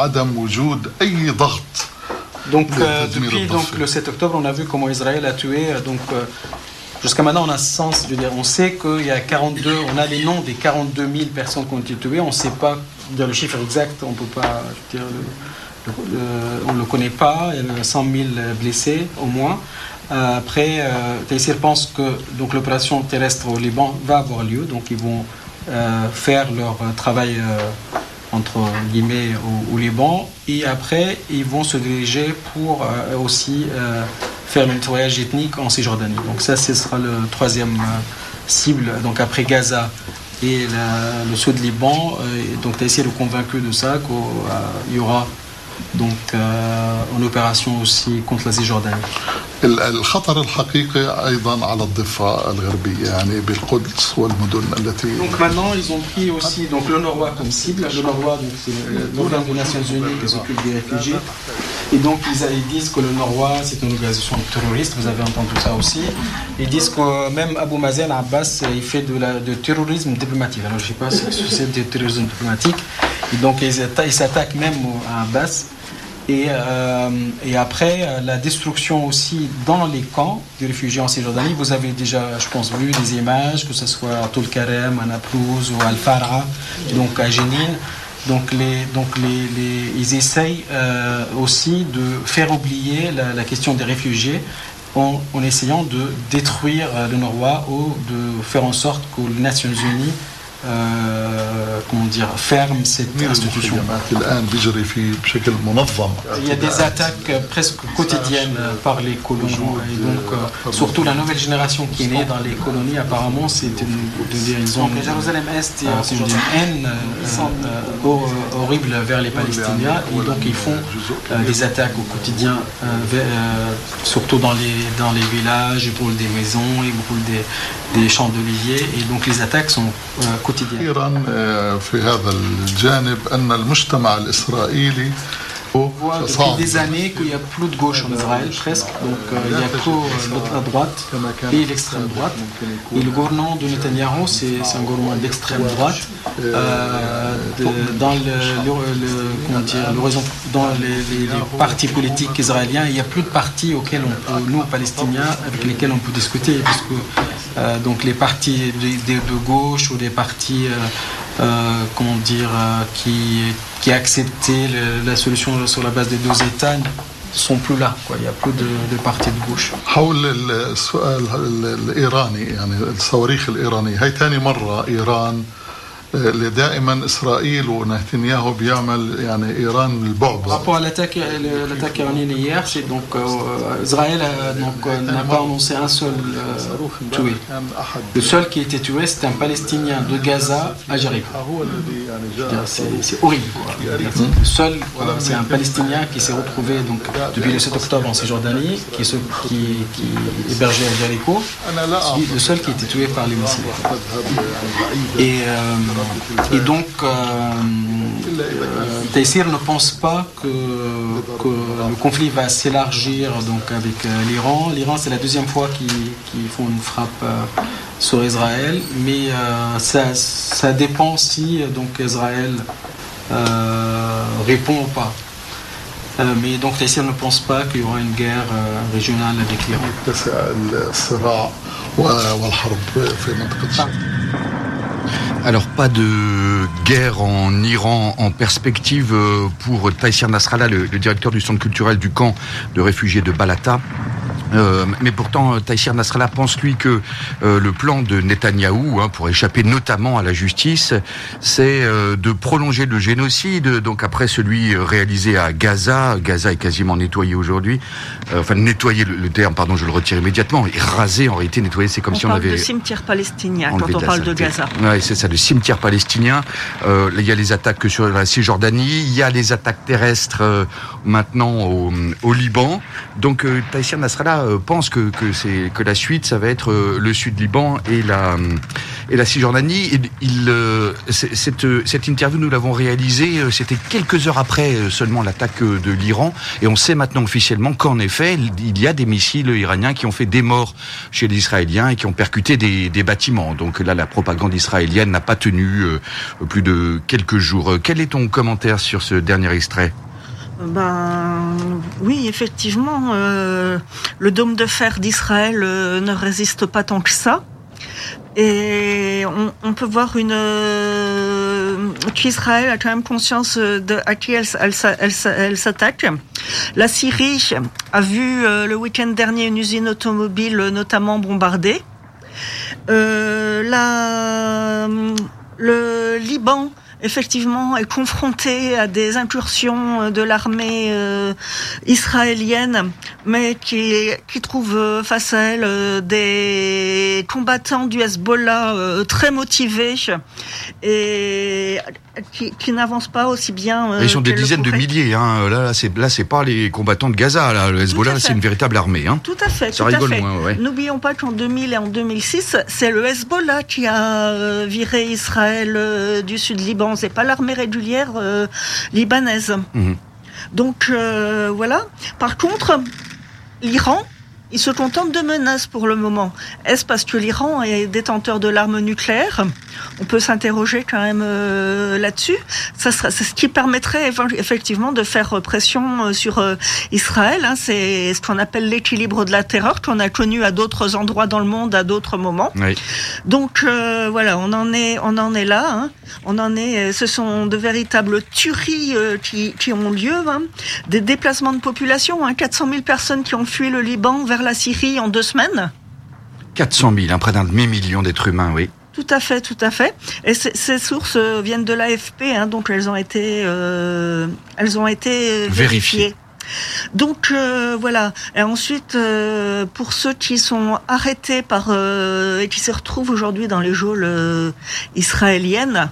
Donc euh, depuis donc, le sept octobre, on a vu comment Israël a tué, donc euh, jusqu'à maintenant on a sens, je veux dire, on sait qu'il y a quarante-deux, on a les noms des quarante-deux mille personnes qui ont été tuées, on ne sait pas dire le chiffre exact, on ne peut pas, je veux dire, le, le, on ne le connaît pas, il y a cent mille blessés au moins. Euh, après, euh, Taïsir pense que donc l'opération terrestre au Liban va avoir lieu, donc ils vont euh, faire leur travail euh, entre guillemets au, au Liban, et après ils vont se diriger pour euh, aussi euh, faire le nettoyage ethnique en Cisjordanie. Donc ça, ce sera le troisième euh, cible, donc après Gaza et la, le sud de Liban. Euh, donc Taïsir est convaincu de ça, qu'il y aura donc euh, une opération aussi contre la Cisjordanie. الخطر الحقيقي أيضا على الضفة الغربية يعني بالقدس والمدن التي. Donc maintenant ils ont pris aussi donc le Nord comme cible. Le Nord donc c'est l'organe des Nations Unies qui s'occupe des réfugiés. Et donc ils, ils disent que le Nord c'est une organisation terroriste. Vous avez entendu ça aussi. Ils disent que même Abou Mazen Abbas il fait de la de terrorisme diplomatique. Alors je sais pas si c'est du terrorisme diplomatique. Et donc ils, ils s'attaquent même à Abbas. Et, euh, et après, la destruction aussi dans les camps des réfugiés en Cisjordanie. Vous avez déjà, je pense, vu des images, que ce soit à Tul Karem, à Naplouse ou à Al-Far'a, donc à Jenin. Donc, les, donc les, les, ils essayent euh, aussi de faire oublier la, la question des réfugiés en, en essayant de détruire le Nord ou de faire en sorte que les Nations Unies Euh, comment dire, ferme cette institution. Il y a des attaques presque quotidiennes par les colons et donc euh, surtout la nouvelle génération qui est née dans les colonies apparemment c'est une, ils ont donc Jérusalem-Est euh, une haine euh, euh, horrible vers les Palestiniens et donc ils font euh, des attaques au quotidien euh, vers, euh, surtout dans les, dans les villages, ils brûlent des maisons, ils brûlent des, des champs d'oliviers et donc les attaques sont euh, quotidiennes. أخيرا في هذا الجانب أن المجتمع الإسرائيلي On voit depuis des années qu'il n'y a plus de gauche en Israël, presque. Donc euh, il n'y a que euh, la droite et l'extrême droite. Et le gouvernement de Netanyahou, c'est, c'est un gouvernement d'extrême droite. Euh, de, dans le, le, le, comment dire, l'horizon, dans les, les, les partis politiques israéliens, il n'y a plus de partis auxquels on peut, nous, Palestiniens, avec lesquels on peut discuter. Parce que euh, donc les partis de, de, de gauche ou des partis... Euh, Euh, comment dire, euh, qui, qui acceptaient le, la solution sur la base des deux États ne sont plus là. Quoi. Il n'y a plus de, de partis de gauche. حول السؤال الإيراني يعني الصواريخ الإيرانية هي ثاني مرة إيران اللي دائما إسرائيل ونتنياهو بيعمل يعني إيران البعبع. Par rapport à l'attaque, l'attaque iranienne hier, c'est donc euh, Israël a, donc, n'a pas annoncé un seul euh, tué. Le seul qui a été tué, c'est un Palestinien de Gaza à Jéricho. C'est, c'est horrible. Quoi. Le seul, quoi, c'est un Palestinien qui s'est retrouvé donc, depuis le sept octobre en Cisjordanie, qui, se, qui, qui est hébergé à Jéricho. C'est le seul qui a été tué par les missiles. Et euh, et donc, euh, euh, Taïsir ne pense pas que, que le conflit va s'élargir donc, avec euh, l'Iran. L'Iran, c'est la deuxième fois qu'ils, qu'ils font une frappe euh, sur Israël, mais euh, ça, ça dépend si donc, Israël euh, répond ou pas. Euh, mais donc Taïsir ne pense pas qu'il y aura une guerre euh, régionale avec l'Iran. Alors, pas de guerre en Iran en perspective pour Taïsir Nasrallah, le, le directeur du centre culturel du camp de réfugiés de Balata. Euh, mais pourtant, Taïsir Nasrallah pense, lui, que euh, le plan de Netanyahou, hein, pour échapper notamment à la justice, c'est euh, de prolonger le génocide, donc après celui réalisé à Gaza. Gaza est quasiment nettoyé aujourd'hui. Euh, enfin, nettoyer le, le terme, pardon, je le retire immédiatement. Et raser, en réalité, nettoyer, c'est comme on si on avait... On parle de cimetière palestinien quand on parle de Gaza. Oui, c'est ça, le cimetière palestinien. Euh, il y a les attaques sur la Cisjordanie, il y a les attaques terrestres euh, maintenant au, au Liban. Donc, euh, Taïsir Nasrallah pense que, que, c'est, que la suite, ça va être le Sud-Liban et la, et la Cisjordanie. Et il, cette, cette interview, nous l'avons réalisée, c'était quelques heures après seulement l'attaque de l'Iran. Et on sait maintenant officiellement qu'en effet, il y a des missiles iraniens qui ont fait des morts chez les Israéliens et qui ont percuté des, des bâtiments. Donc là, la propagande israélienne n'a pas tenu plus de quelques jours. Quel est ton commentaire sur ce dernier extrait ? Ben oui, effectivement, euh, le dôme de fer d'Israël euh, ne résiste pas tant que ça. Et on, on peut voir une euh, qu'Israël a quand même conscience de à qui elle, elle, elle, elle s'attaque. La Syrie a vu euh, le week-end dernier une usine automobile notamment bombardée. Euh, la, le Liban effectivement est confronté à des incursions de l'armée euh, israélienne, mais qui, qui trouve face à elle euh, des combattants du Hezbollah euh, très motivés et qui, qui n'avancent pas aussi bien. Euh, Ils sont des dizaines de milliers. Hein. Là, là, c'est, là, c'est pas les combattants de Gaza. Là. Le Hezbollah, c'est une véritable armée. Hein. Tout à fait. Ça tout rigole à fait. moins. Ouais. N'oublions pas qu'en deux mille et en deux mille six, c'est le Hezbollah qui a viré Israël euh, du sud Liban. C'est pas l'armée régulière euh, libanaise. Mmh. Donc euh, voilà. Par contre, l'Iran, il se contente de menaces pour le moment. Est-ce parce que l'Iran est détenteur de l'arme nucléaire ? On peut s'interroger quand même euh, là-dessus. Ça sera, c'est ce qui permettrait effectivement de faire pression sur euh, Israël. Hein. C'est ce qu'on appelle l'équilibre de la terreur qu'on a connu à d'autres endroits dans le monde à d'autres moments. Oui. Donc euh, voilà, on en est, on en est là. Hein. On en est. Ce sont de véritables tueries euh, qui, qui ont lieu. Hein. Des déplacements de population. Hein. quatre cent mille personnes qui ont fui le Liban vers la Syrie en deux semaines. quatre cent mille, hein, près d'un demi-million d'êtres humains, oui. Tout à fait, tout à fait. Et c- ces sources viennent de l'A F P, hein, donc elles ont été, euh, elles ont été vérifiées. Vérifié. Donc euh, voilà. Et ensuite, euh, pour ceux qui sont arrêtés par euh, et qui se retrouvent aujourd'hui dans les geôles euh, israéliennes,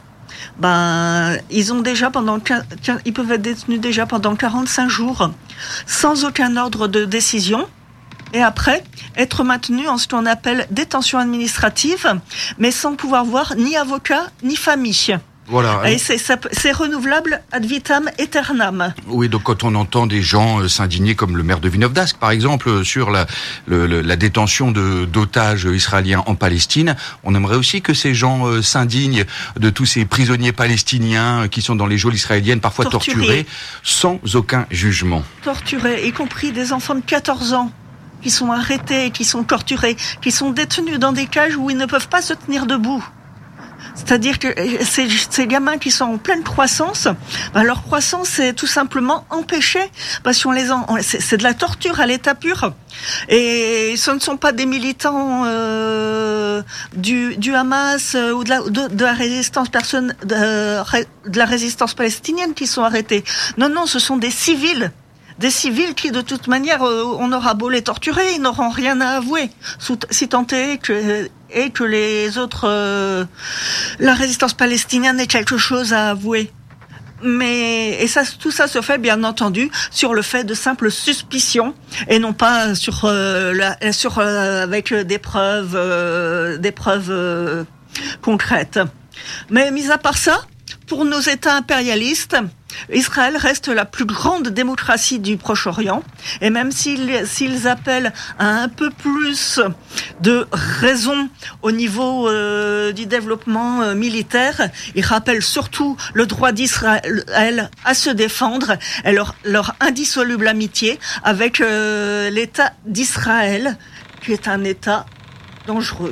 ben ils ont déjà pendant quinze, ils peuvent être détenus déjà pendant quarante-cinq jours sans aucun ordre de décision. Et après, être maintenu en ce qu'on appelle détention administrative, mais sans pouvoir voir ni avocat, ni famille. Voilà. Et c'est, ça, c'est renouvelable ad vitam aeternam. Oui, donc quand on entend des gens euh, s'indigner, comme le maire de Vinovdask, par exemple, sur la, le, le, la détention de, d'otages israéliens en Palestine, on aimerait aussi que ces gens euh, s'indignent de tous ces prisonniers palestiniens euh, qui sont dans les geôles israéliennes, parfois torturés, torturés sans aucun jugement. Torturés, y compris des enfants de quatorze ans. Qui sont arrêtés, qui sont torturés, qui sont détenus dans des cages où ils ne peuvent pas se tenir debout. C'est-à-dire que ces, ces gamins qui sont en pleine croissance, ben leur croissance est tout simplement empêchée parce qu'on les en, c'est, c'est de la torture à l'état pur. Et ce ne sont pas des militants euh, du, du Hamas euh, ou de la, de, de la résistance personne, de, de la résistance palestinienne qui sont arrêtés. Non, non, ce sont des civils. Des civils qui, de toute manière, euh, on aura beau les torturer, ils n'auront rien à avouer. Si tant est que, et que les autres, euh, la résistance palestinienne ait quelque chose à avouer. Mais, et ça, tout ça se fait, bien entendu, sur le fait de simples suspicions, et non pas sur, euh, la, sur, euh, avec des preuves, euh, des preuves, euh, concrètes. Mais mis à part ça, pour nos États impérialistes, Israël reste la plus grande démocratie du Proche-Orient. Et même s'ils, s'ils appellent à un peu plus de raison au niveau euh, du développement euh, militaire, ils rappellent surtout le droit d'Israël à se défendre et leur, leur indissoluble amitié avec euh, l'État d'Israël, qui est un État dangereux.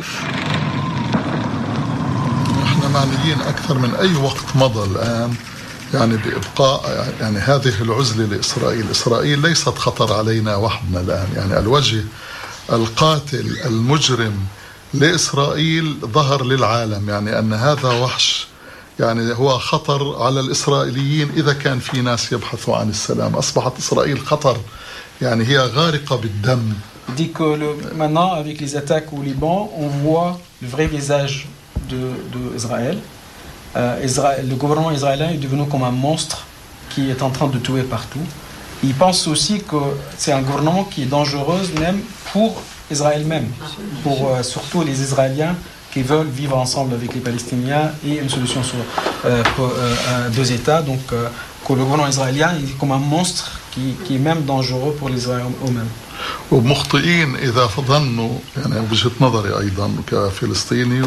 معنيين أكثر من أي وقت مضى الآن يعني بإبقاء يعني هذه العزلة لإسرائيل. إسرائيل ليست خطر علينا وحدنا الآن، يعني الوجه القاتل المجرم لإسرائيل ظهر للعالم، يعني أن هذا وحش يعني هو خطر على الإسرائيليين إذا كان في ناس يبحثوا عن السلام. أصبحت إسرائيل خطر، يعني هي غارقة بالدم. Il dit que le, maintenant, avec les attaques au Liban, on voit le vrai visage de, de Israël. Euh, Israël. Le gouvernement israélien est devenu comme un monstre qui est en train de tuer partout. Il pense aussi que c'est un gouvernement qui est dangereux même pour Israël même, pour euh, surtout les Israéliens qui veulent vivre ensemble avec les Palestiniens et une solution sur euh, pour, euh, deux États. Donc euh, que le gouvernement israélien est comme un monstre qui, qui est même dangereux pour les Israéliens eux-mêmes. ومخطئين إذا ظنوا يعني وجهة نظري أيضا كفلسطيني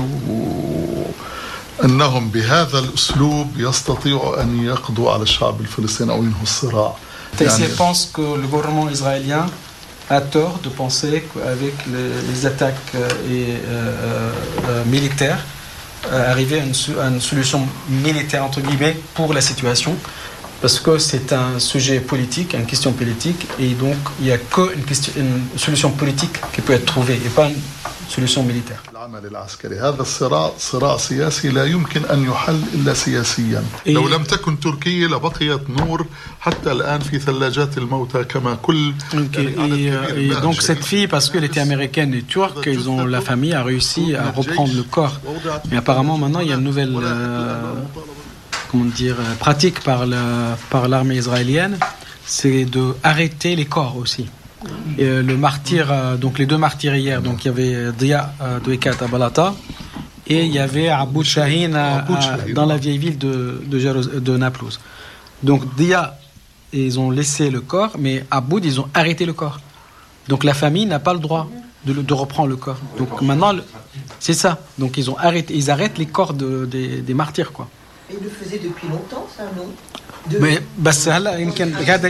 أنهم بهذا الأسلوب يستطيعوا أن يقضوا على الشعب الفلسطيني أو ينهوا الصراع. Taïsir pense que le gouvernement israélien a tort de penser qu'avec les, les attaques et, euh, euh, militaires, euh, arriver à une, à une solution militaire entre guillemets pour la situation. Parce que c'est un sujet politique, une question politique, et donc il n'y a qu'une une solution politique qui peut être trouvée, et pas une solution militaire. العمل العسكري هذا الصراع صراع سياسي لا يمكن أن يحل إلا سياسيا. لو لم تكن تركيا لبقيت نور حتى الآن في ثلاجات الموتى كما كل. Et, et donc cette fille, parce qu'elle était américaine et turque, ils ont, la famille a réussi à reprendre le corps. Mais apparemment maintenant il y a une nouvelle... Euh, comment dire, pratique par, le, par l'armée israélienne, c'est d'arrêter les corps aussi. Et le martyr, donc les deux martyrs hier, donc il y avait Dia Douekat à Balata et il y avait Aboud Shahin à, à, dans la vieille ville de, de, Jérós- de Naplouse. Donc Dia, ils ont laissé le corps, mais Aboud, ils ont arrêté le corps. Donc la famille n'a pas le droit de, de reprendre le corps. Donc maintenant, c'est ça. Donc ils, ont arrêté, ils arrêtent les corps de, des, des martyrs, quoi. Il le faisait depuis longtemps, ça, non? Mais بس هلا يمكن هذا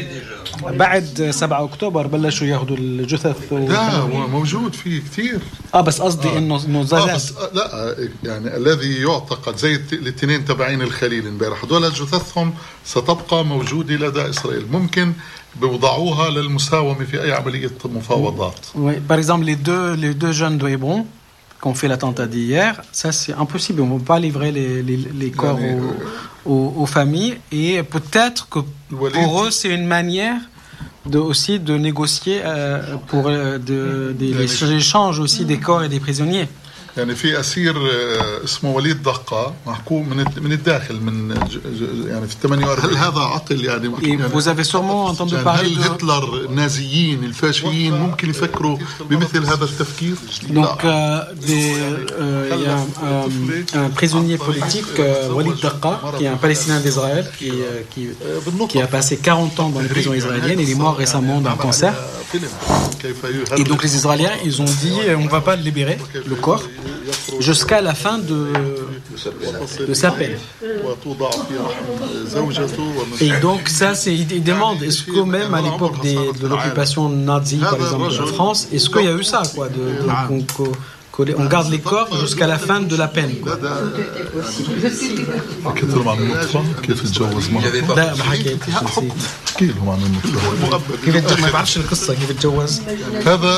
بعد سبعة أكتوبر بلشوا ياخذوا الجثث. لا موجود فيه كثير. اه بس قصدي انه انه زاد. لا يعني الذي يعتقد زي الاثنين تبعين الخليل امبارح هذول جثثهم ستبقى موجوده لدى اسرائيل، ممكن بيوضعوها للمساومه في اي عمليه مفاوضات. Oui, par exemple les deux les deux jeunes de Hébron qui ont fait l'attentat d'hier, ça c'est impossible, on ne peut pas livrer les, les, les corps aux, aux, aux familles, et peut-être que pour eux c'est une manière de, aussi de négocier euh, pour euh, de, de, les échanges aussi des corps et des prisonniers. يعني في أسير اسمه وليد دقة محكوم من من الداخل من يعني في ثمانية وأربعين. هل هذا عقل يعني؟ Et vous avez sûrement entendu parler de هتلر النازيين الفاشيين ممكن يفكروا بمثل هذا التفكير؟ Donc il euh, y a un, un, un prisonnier politique, euh, Walid Daqqa, qui est un Palestinien d'Israël, qui, euh, qui, qui a passé quarante ans dans les prisons israéliennes. Il est mort récemment d'un cancer. Et donc les Israéliens, ils ont dit on ne va pas le libérer, le corps, jusqu'à la fin de, de sa peine. Et donc ça, c'est, ils demandent, est-ce que même à l'époque des, de l'occupation nazie, par exemple, de la France, est-ce qu'il y a eu ça, quoi, de, de, qu'on, qu'on, on garde les corps jusqu'à la fin de la peine, quoi. كيف تجوز مرة؟ لا ما حكيتش نسيت. احكي لهم عن المطلق. كيف ما بعرفش القصة كيف تجوز؟ هذا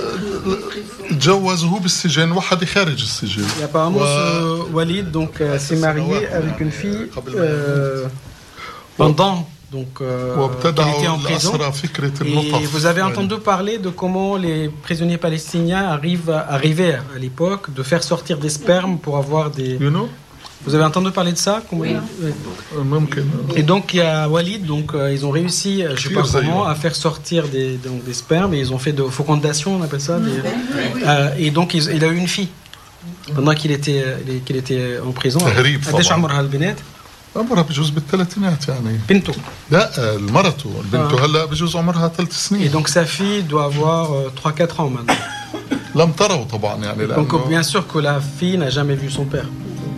تجوز وهو بالسجن وحد خارج السجن. Apparemment ce Walid donc euh, s'est marié avec une fille euh, pendant donc euh, qu'elle était en prison. Et vous avez entendu parler de comment les prisonniers palestiniens arrivent à, arrivaient à l'époque de faire sortir des spermes pour avoir des. You know? Vous avez entendu parler de ça? Comment... Et donc il y a Walid, donc euh, ils ont réussi, je sais pas comment, à faire sortir des, donc, des spermes, et ils ont fait de fécondation, on appelle ça. Des, euh, et donc il, il a eu une fille. pendant qu'il était qu'il était en prison. قديش عمرها البنات؟ عمرها بجوز بالثلاثينات يعني. بنته. لا مرته بنته هلا بجوز عمرها ثلاث سنين. Et donc sa fille doit avoir trois quatre ans maintenant. لم تروا طبعا يعني. Donc bien sûr que la fille n'a jamais vu son père.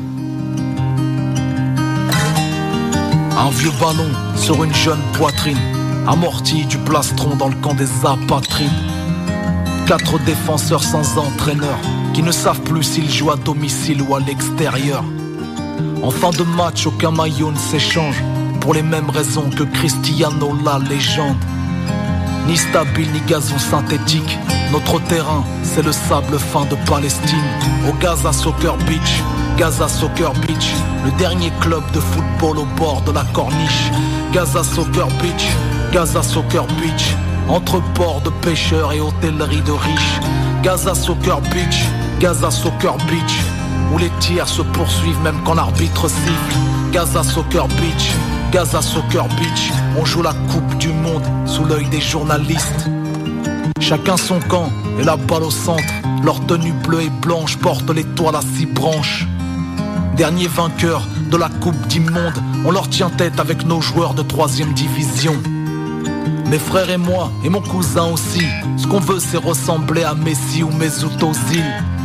Un vieux ballon sur une jeune poitrine, amorti du plastron dans le camp des apatrides. Quatre défenseurs sans entraîneur, qui ne savent plus s'ils jouent à domicile ou à l'extérieur. En fin de match, aucun maillot ne s'échange, pour les mêmes raisons que Cristiano, la légende. Ni stable, ni gazon synthétique, notre terrain, c'est le sable fin de Palestine. Au Gaza Soccer Beach, Gaza Soccer Beach, le dernier club de football au bord de la corniche. Gaza Soccer Beach, Gaza Soccer Beach, entre ports de pêcheurs et hôtellerie de riches. Gaza Soccer Beach, Gaza Soccer Beach, où les tirs se poursuivent même quand l'arbitre siffle. Gaza Soccer Beach, Gaza Soccer Beach, on joue la coupe du monde sous l'œil des journalistes. Chacun son camp et la balle au centre, leur tenue bleue et blanche porte l'étoile à six branches. Dernier vainqueur de la coupe du monde, on leur tient tête avec nos joueurs de troisième division. Mes frères et moi, et mon cousin aussi, ce qu'on veut c'est ressembler à Messi ou Mesut Ozil.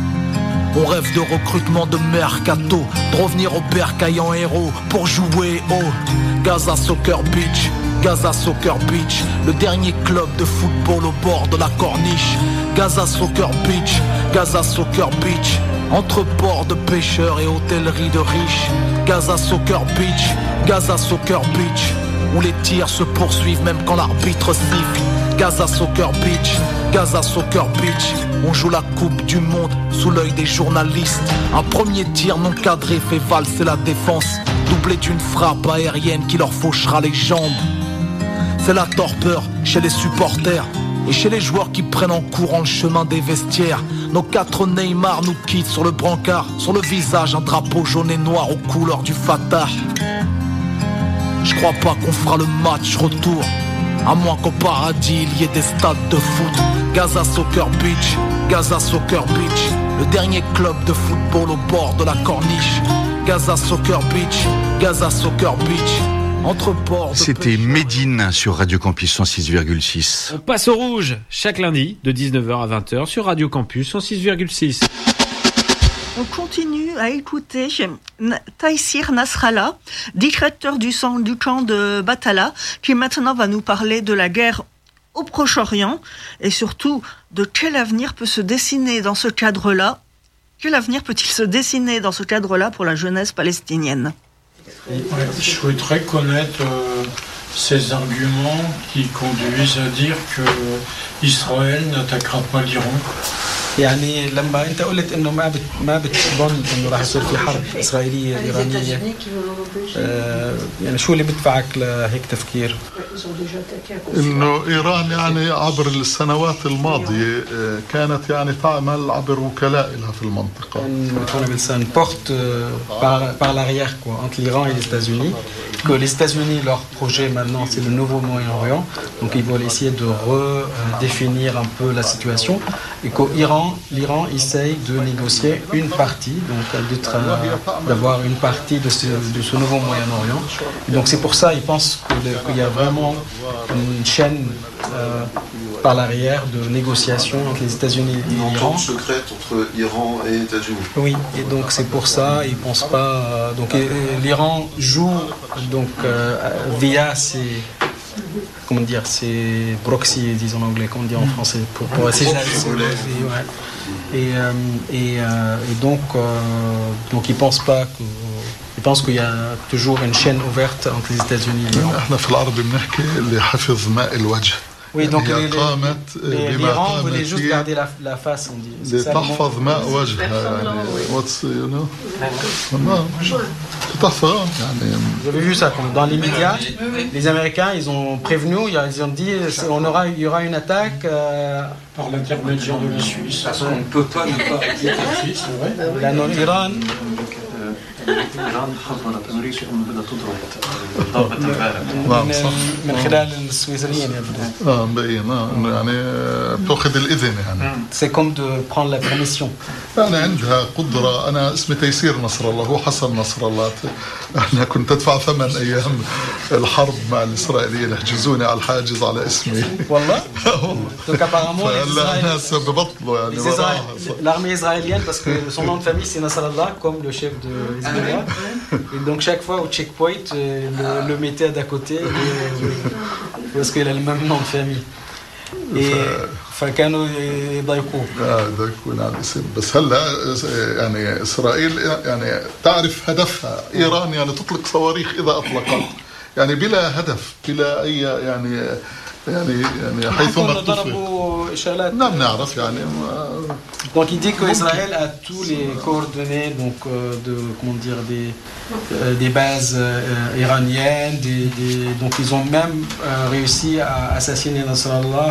On rêve de recrutement de mercato, de revenir au bercail en héros pour jouer au Gaza Soccer Beach, Gaza Soccer Beach, le dernier club de football au bord de la corniche. Gaza Soccer Beach, Gaza Soccer Beach, entre ports de pêcheurs et hôtellerie de riches. Gaza Soccer Beach, Gaza Soccer Beach, où les tirs se poursuivent même quand l'arbitre siffle. Gaza Soccer Beach, Gaza Soccer Beach, on joue la coupe du monde sous l'œil des journalistes. Un premier tir non cadré fait valser la défense, doublé d'une frappe aérienne qui leur fauchera les jambes. C'est la torpeur chez les supporters et chez les joueurs qui prennent en courant le chemin des vestiaires. Nos quatre Neymar nous quittent sur le brancard, sur le visage un drapeau jaune et noir aux couleurs du Fatah. Je crois pas qu'on fera le match retour, à moins qu'au paradis il y ait des stades de foot. Gaza Soccer Beach, Gaza Soccer Beach, le dernier club de football au bord de la corniche. Gaza Soccer Beach, Gaza Soccer Beach, entre ports de C'était Médine sur Radio Campus cent six virgule six. On passe au rouge chaque lundi de dix-neuf heures à vingt heures sur Radio Campus cent six virgule six. On continue à écouter Taïsir Nasrallah, directeur du, centre, du camp de Batala, qui maintenant va nous parler de la guerre au Proche-Orient et surtout de quel avenir peut se dessiner dans ce cadre-là. Quel avenir peut-il se dessiner dans ce cadre-là pour la jeunesse palestinienne ? Ouais, je souhaiterais connaître euh, ces arguments qui conduisent à dire que Israël n'attaquera pas l'Iran. يعني لما انت قلت انه ما بت ما بتظن انه راح يصير في حرب اسرائيليه ايرانيه آه يعني شو اللي بدفعك لهيك تفكير؟ انه ايران يعني عبر السنوات الماضيه كانت يعني تعمل عبر وكلاء لها في المنطقه. Ça porte par par l'arrière quoi entre l'Iran et les États-Unis, que les États-Unis leur projet maintenant c'est le nouveau Moyen-Orient, donc ils veulent essayer de redéfinir un peu la situation et qu'au Iran l'Iran essaye de négocier une partie, donc d'avoir une partie de ce, de ce nouveau Moyen-Orient. Et donc c'est pour ça, ils pensent qu'il y a vraiment une chaîne euh, par l'arrière de négociation entre les États-Unis et l'Iran. Une entente secrète entre Iran et États-Unis. Oui, et donc c'est pour ça, ils pensent pas. Euh, donc et, et l'Iran joue donc euh, via ses comment dire, c'est proxy, disons en anglais, qu'on dit en français, pour, pour essayer de... Ouais. Et, euh, et, euh, et donc, euh, donc ils pensent pas que... Ils pensent qu'il y a toujours une chaîne ouverte entre les États-Unis et l'Iran. Oui, donc les, les, les, l'Iran voulait juste garder la, la face, on dit. C'est ça, vous avez vu ça, dans les médias, les Américains, ils ont prévenu, ils ont dit on aura, il y aura une attaque euh, par l'intermédiaire de la Suisse. Parce qu'on ne peut pas ne pas appliquer la Suisse, c'est vrai. La non-Iran. نعم صح من خلال السويسريين يبدو. اه مبين اه انه يعني بتاخذ الاذن يعني. C'est comme de prendre la permission. يعني عندها قدرة. أنا اسمي تيسير نصر الله، هو حسن نصر الله. أنا كنت أدفع ثمن أيام الحرب مع الإسرائيليين، يحجزوني على الحاجز على اسمي. والله؟ والله. Donc apparemment فهلا الناس ببطلوا يعني وراها. L'armée israélienne, parce que son nom de famille c'est Nasrallah, comme le chef de Hezbollah. Et donc chaque fois au checkpoint, le, le mettait d'à côté, et, parce qu'il a le même nom de famille. Et فكانوا يضايقوه. اه يضايقون على الاسم. بس هلا يعني اسرائيل يعني تعرف هدفها، ايران يعني تطلق صواريخ اذا اطلقت، يعني بلا هدف، بلا اي يعني يعني يعني حيثما ضربوا إشارات. نعم نعرف يعني. Donc il dit qu'Israël a tous les coordonnées donc de comment dire des des bases euh, iraniennes, des, des, donc ils ont même euh, réussi à assassiner Nasrallah.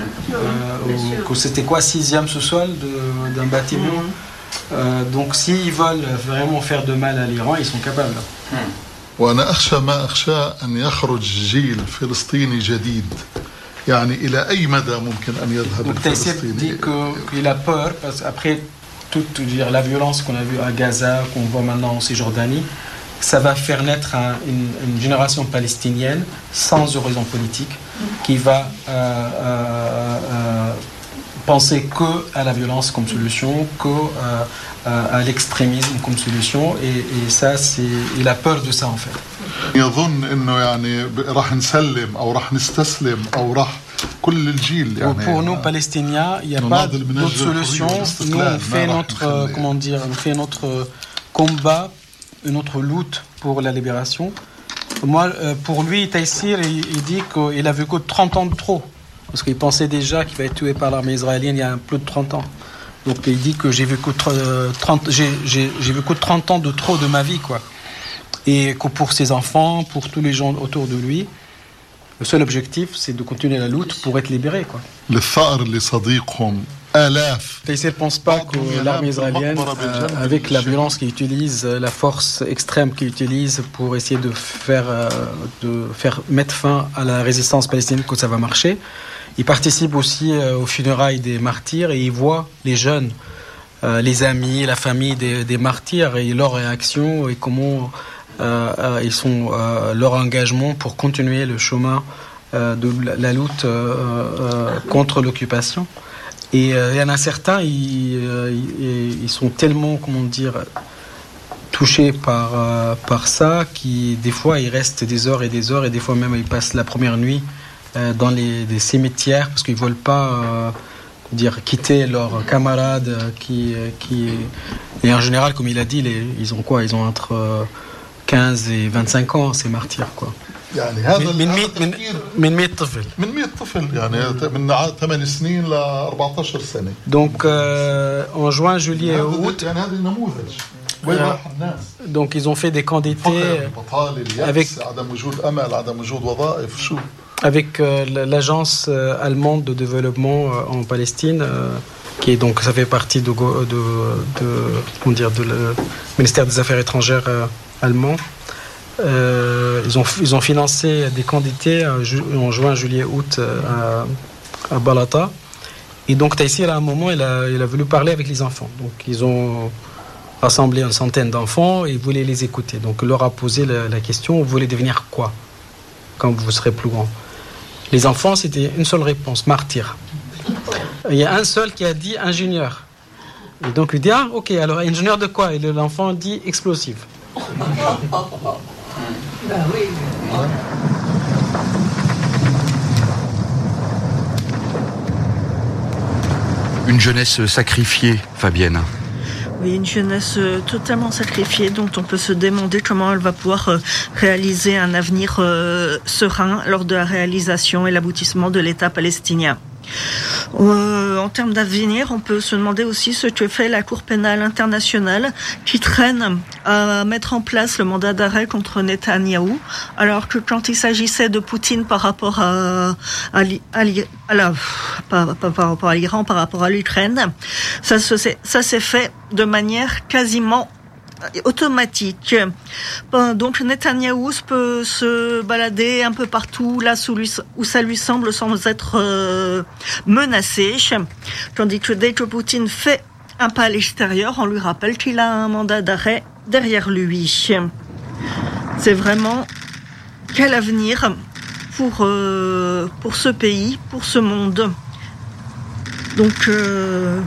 Euh, au, c'était quoi, sixième sous-sol de, d'un bâtiment. Euh, donc s'ils veulent vraiment faire de mal à l'Iran, ils sont capables. وأنا أخشى ما أخشى أن يخرج جيل فلسطيني جديد. يعني إلى أي مدى ممكن أن يذهب الفلسطيني؟ dit que, qu'il a peur parce qu'après toute dire, la violence qu'on a vue à Gaza, qu'on voit maintenant en Cisjordanie, ça va faire naître un, une, une génération palestinienne sans horizon politique qui va euh, euh, euh, penser que à la violence comme solution, que euh, à l'extrémisme comme solution, et, et ça, c'est, il a peur de ça en fait. يظن إنه يعني راح نسلم أو راح نستسلم أو راح كل الجيل يعني. Pour nous Palestiniens, il n'y a pas d'autre solution. Nous on fait notre comment dire, on fait notre combat, notre lutte pour la libération. Moi, pour lui, Taïsir, il, il dit qu'il a vécu trente ans de trop. Parce qu'il pensait déjà qu'il va être tué par l'armée israélienne il y a plus de trente ans. Donc il dit que j'ai vécu trente, j'ai, j'ai, j'ai vécu trente ans de trop de ma vie, quoi. Et que pour ses enfants, pour tous les gens autour de lui, le seul objectif, c'est de continuer la lutte pour être libéré, quoi. Taïsir ne pense pas que l'armée israélienne, euh, avec la violence qu'il utilise, la force extrême qu'il utilise pour essayer de faire, euh, de faire mettre fin à la résistance palestinienne, que ça va marcher. Il participe aussi euh, aux funérailles des martyrs et il voit les jeunes, euh, les amis, la famille des, des martyrs et leur réaction et comment euh, euh, ils sont, euh, leur engagement pour continuer le chemin euh, de la, la lutte euh, euh, contre l'occupation. Et euh, il y en a certains, ils, euh, ils, ils sont tellement, comment dire, touchés par, euh, par ça, qui des fois ils restent des heures et des heures, et des fois même ils passent la première nuit euh, dans les, les cimetières parce qu'ils ne veulent pas euh, dire, quitter leurs camarades qui, qui... Et en général, comme il a dit, les, ils ont quoi? Ils ont entre euh, quinze et vingt-cinq ans, ces martyrs, quoi. يعني هذا من مية من من مية طفل من مية طفل يعني من ثمان سنين ل أربعة عشر سنة. Donc euh, en juin, juillet et août. يعني هذا نموذج. وين راح الناس؟ Donc ils ont fait des candidatés avec عدم وجود أمل، عدم وجود وظائف شو. Avec euh, l'agence euh, allemande de développement euh, en Palestine, euh, qui est donc ça fait partie de de, de comment dire de le ministère des Affaires étrangères euh, allemand. Euh, ils ont ils ont financé des candidatés euh, ju- en juin, juillet, août euh, à, à Balata. Et donc Taïsir à un moment il a il a voulu parler avec les enfants. Donc ils ont rassemblé une centaine d'enfants et ils voulaient les écouter. Donc il leur a posé la, la question: vous voulez devenir quoi quand vous serez plus grand? Les enfants, c'était une seule réponse: martyr. Il y a un seul qui a dit ingénieur. Et donc il dit: ah ok, alors ingénieur de quoi? Et l'enfant dit explosif. Ben oui. Une jeunesse sacrifiée, Fabienne. Oui, une jeunesse euh, totalement sacrifiée dont on peut se demander comment elle va pouvoir euh, réaliser un avenir euh, serein lors de la réalisation et l'aboutissement de l'État palestinien. Euh, en termes d'avenir, on peut se demander aussi ce que fait la Cour pénale internationale qui traîne à mettre en place le mandat d'arrêt contre Netanyahou, alors que quand il s'agissait de Poutine par rapport à, à, à, à la, pas, pas par rapport à l'Iran, par rapport à l'Ukraine, ça, se, ça s'est fait de manière quasiment automatique. Donc Netanyahou peut se balader un peu partout là où ça lui semble sans être euh, menacé, tandis que dès que Poutine fait un pas à l'extérieur, on lui rappelle qu'il a un mandat d'arrêt derrière lui. C'est vraiment quel avenir pour, euh, pour ce pays, pour ce monde. Donc euh,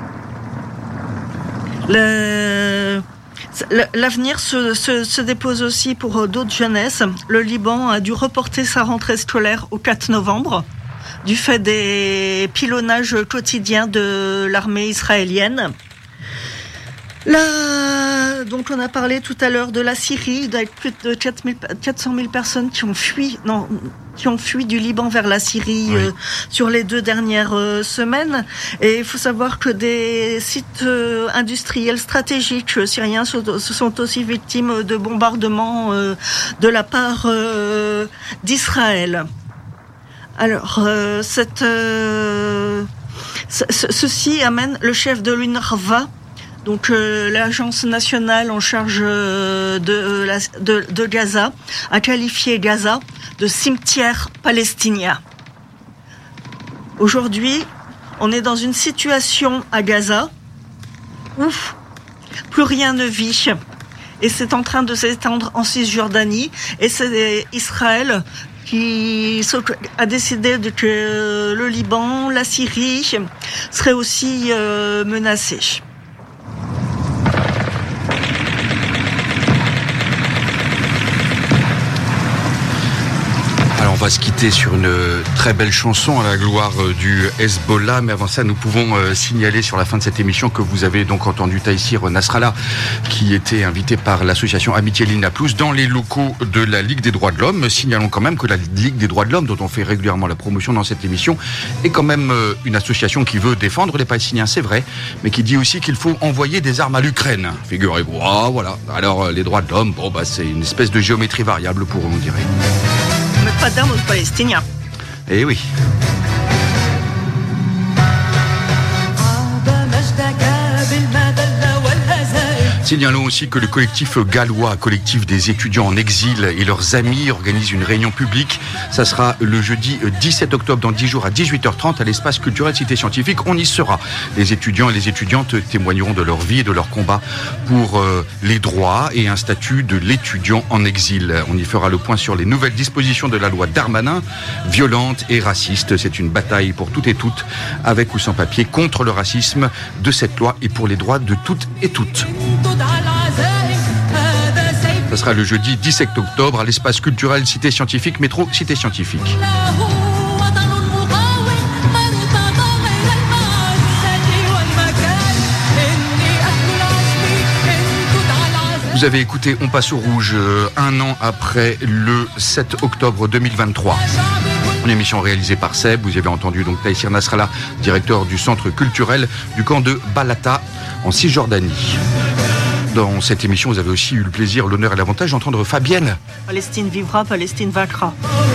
le L'avenir se, se, se dépose aussi pour d'autres jeunesses. Le Liban a dû reporter sa rentrée scolaire au quatre novembre du fait des pilonnages quotidiens de l'armée israélienne. Là, donc on a parlé tout à l'heure de la Syrie, avec plus de quatre cent mille personnes qui ont fui, non, qui ont fui du Liban vers la Syrie oui. euh, sur les deux dernières euh, semaines. Et il faut savoir que des sites euh, industriels stratégiques euh, syriens sont, sont aussi victimes de bombardements euh, de la part euh, d'Israël. Alors, euh, cette, euh, ce, ceci amène le chef de l'UNRWA, donc euh, l'agence nationale en charge euh, de, la, de, de Gaza, a qualifié Gaza de cimetière palestinien. Aujourd'hui, on est dans une situation à Gaza où plus rien ne vit. Et c'est en train de s'étendre en Cisjordanie. Et c'est Israël qui a décidé que le Liban, la Syrie seraient aussi euh, menacés. On va se quitter sur une très belle chanson à la gloire du Hezbollah, mais avant ça, nous pouvons signaler sur la fin de cette émission que vous avez donc entendu Taïsir Nasrallah, qui était invité par l'association Amitié Lille Naplouse dans les locaux de la Ligue des droits de l'homme. Signalons quand même que la Ligue des droits de l'homme, dont on fait régulièrement la promotion dans cette émission, est quand même une association qui veut défendre les Palestiniens, c'est vrai, mais qui dit aussi qu'il faut envoyer des armes à l'Ukraine. Figurez-vous, ah, voilà. Alors les droits de l'homme, bon bah c'est une espèce de géométrie variable pour eux, on dirait. Mais pas d'armes aux Palestiniens. Eh oui. Signalons aussi que le collectif gallois, collectif des étudiants en exil et leurs amis organise une réunion publique. Ça sera le jeudi dix-sept octobre dans dix jours à dix-huit heures trente à l'espace culturel Cité Scientifique. On y sera. Les étudiants et les étudiantes témoigneront de leur vie et de leur combat pour euh, les droits et un statut de l'étudiant en exil. On y fera le point sur les nouvelles dispositions de la loi Darmanin, violente et raciste. C'est une bataille pour toutes et toutes, avec ou sans papier, contre le racisme de cette loi et pour les droits de toutes et toutes. Ce sera le jeudi dix-sept octobre à l'espace culturel Cité Scientifique, métro Cité Scientifique. Vous avez écouté On passe au rouge euh, un an après le sept octobre deux mille vingt-trois. Une émission réalisée par Seb. Vous avez entendu donc Taïsir Nasrallah, directeur du centre culturel du camp de Balata en Cisjordanie. Dans cette émission, vous avez aussi eu le plaisir, l'honneur et l'avantage d'entendre Fabienne. Palestine vivra, Palestine vaincra.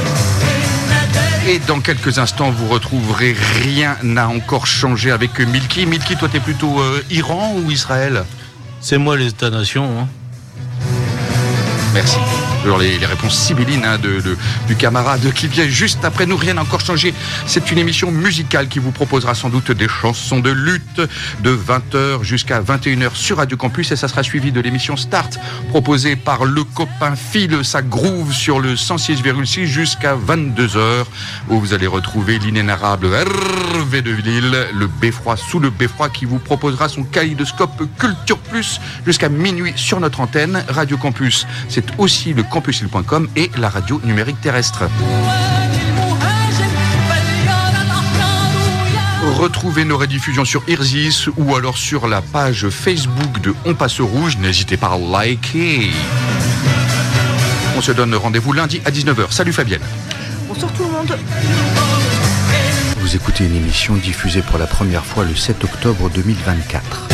Et dans quelques instants, vous retrouverez Rien n'a encore changé avec Milky. Milky, toi, t'es plutôt euh, Iran ou Israël ? C'est moi les États-nations. Hein. Merci. Alors les, les réponses sibyllines hein, de, de, du camarade qui vient juste après nous. Rien n'a encore changé. C'est une émission musicale qui vous proposera sans doute des chansons de lutte de vingt heures jusqu'à vingt et une heures sur Radio Campus. Et ça sera suivi de l'émission Start proposée par le copain Phil. Ça groove sur le cent six virgule six jusqu'à vingt-deux heures où vous allez retrouver l'inénarrable Hervé de Lille, le beffroi sous le beffroi qui vous proposera son kaléidoscope Culture Plus jusqu'à minuit sur notre antenne. Radio Campus, c'est aussi le campus lille point com et la radio numérique terrestre. Retrouvez nos rediffusions sur Irzis ou alors sur la page Facebook de On passe au rouge. N'hésitez pas à liker. On se donne rendez-vous lundi à dix-neuf heures. Salut Fabienne. Bonsoir tout le monde. Vous écoutez une émission diffusée pour la première fois le sept octobre deux mille vingt-quatre.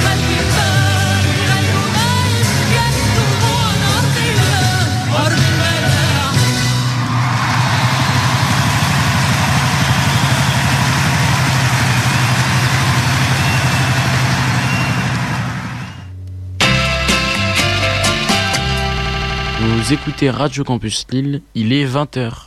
Or Vous écoutez Radio Campus Lille, il est vingt heures.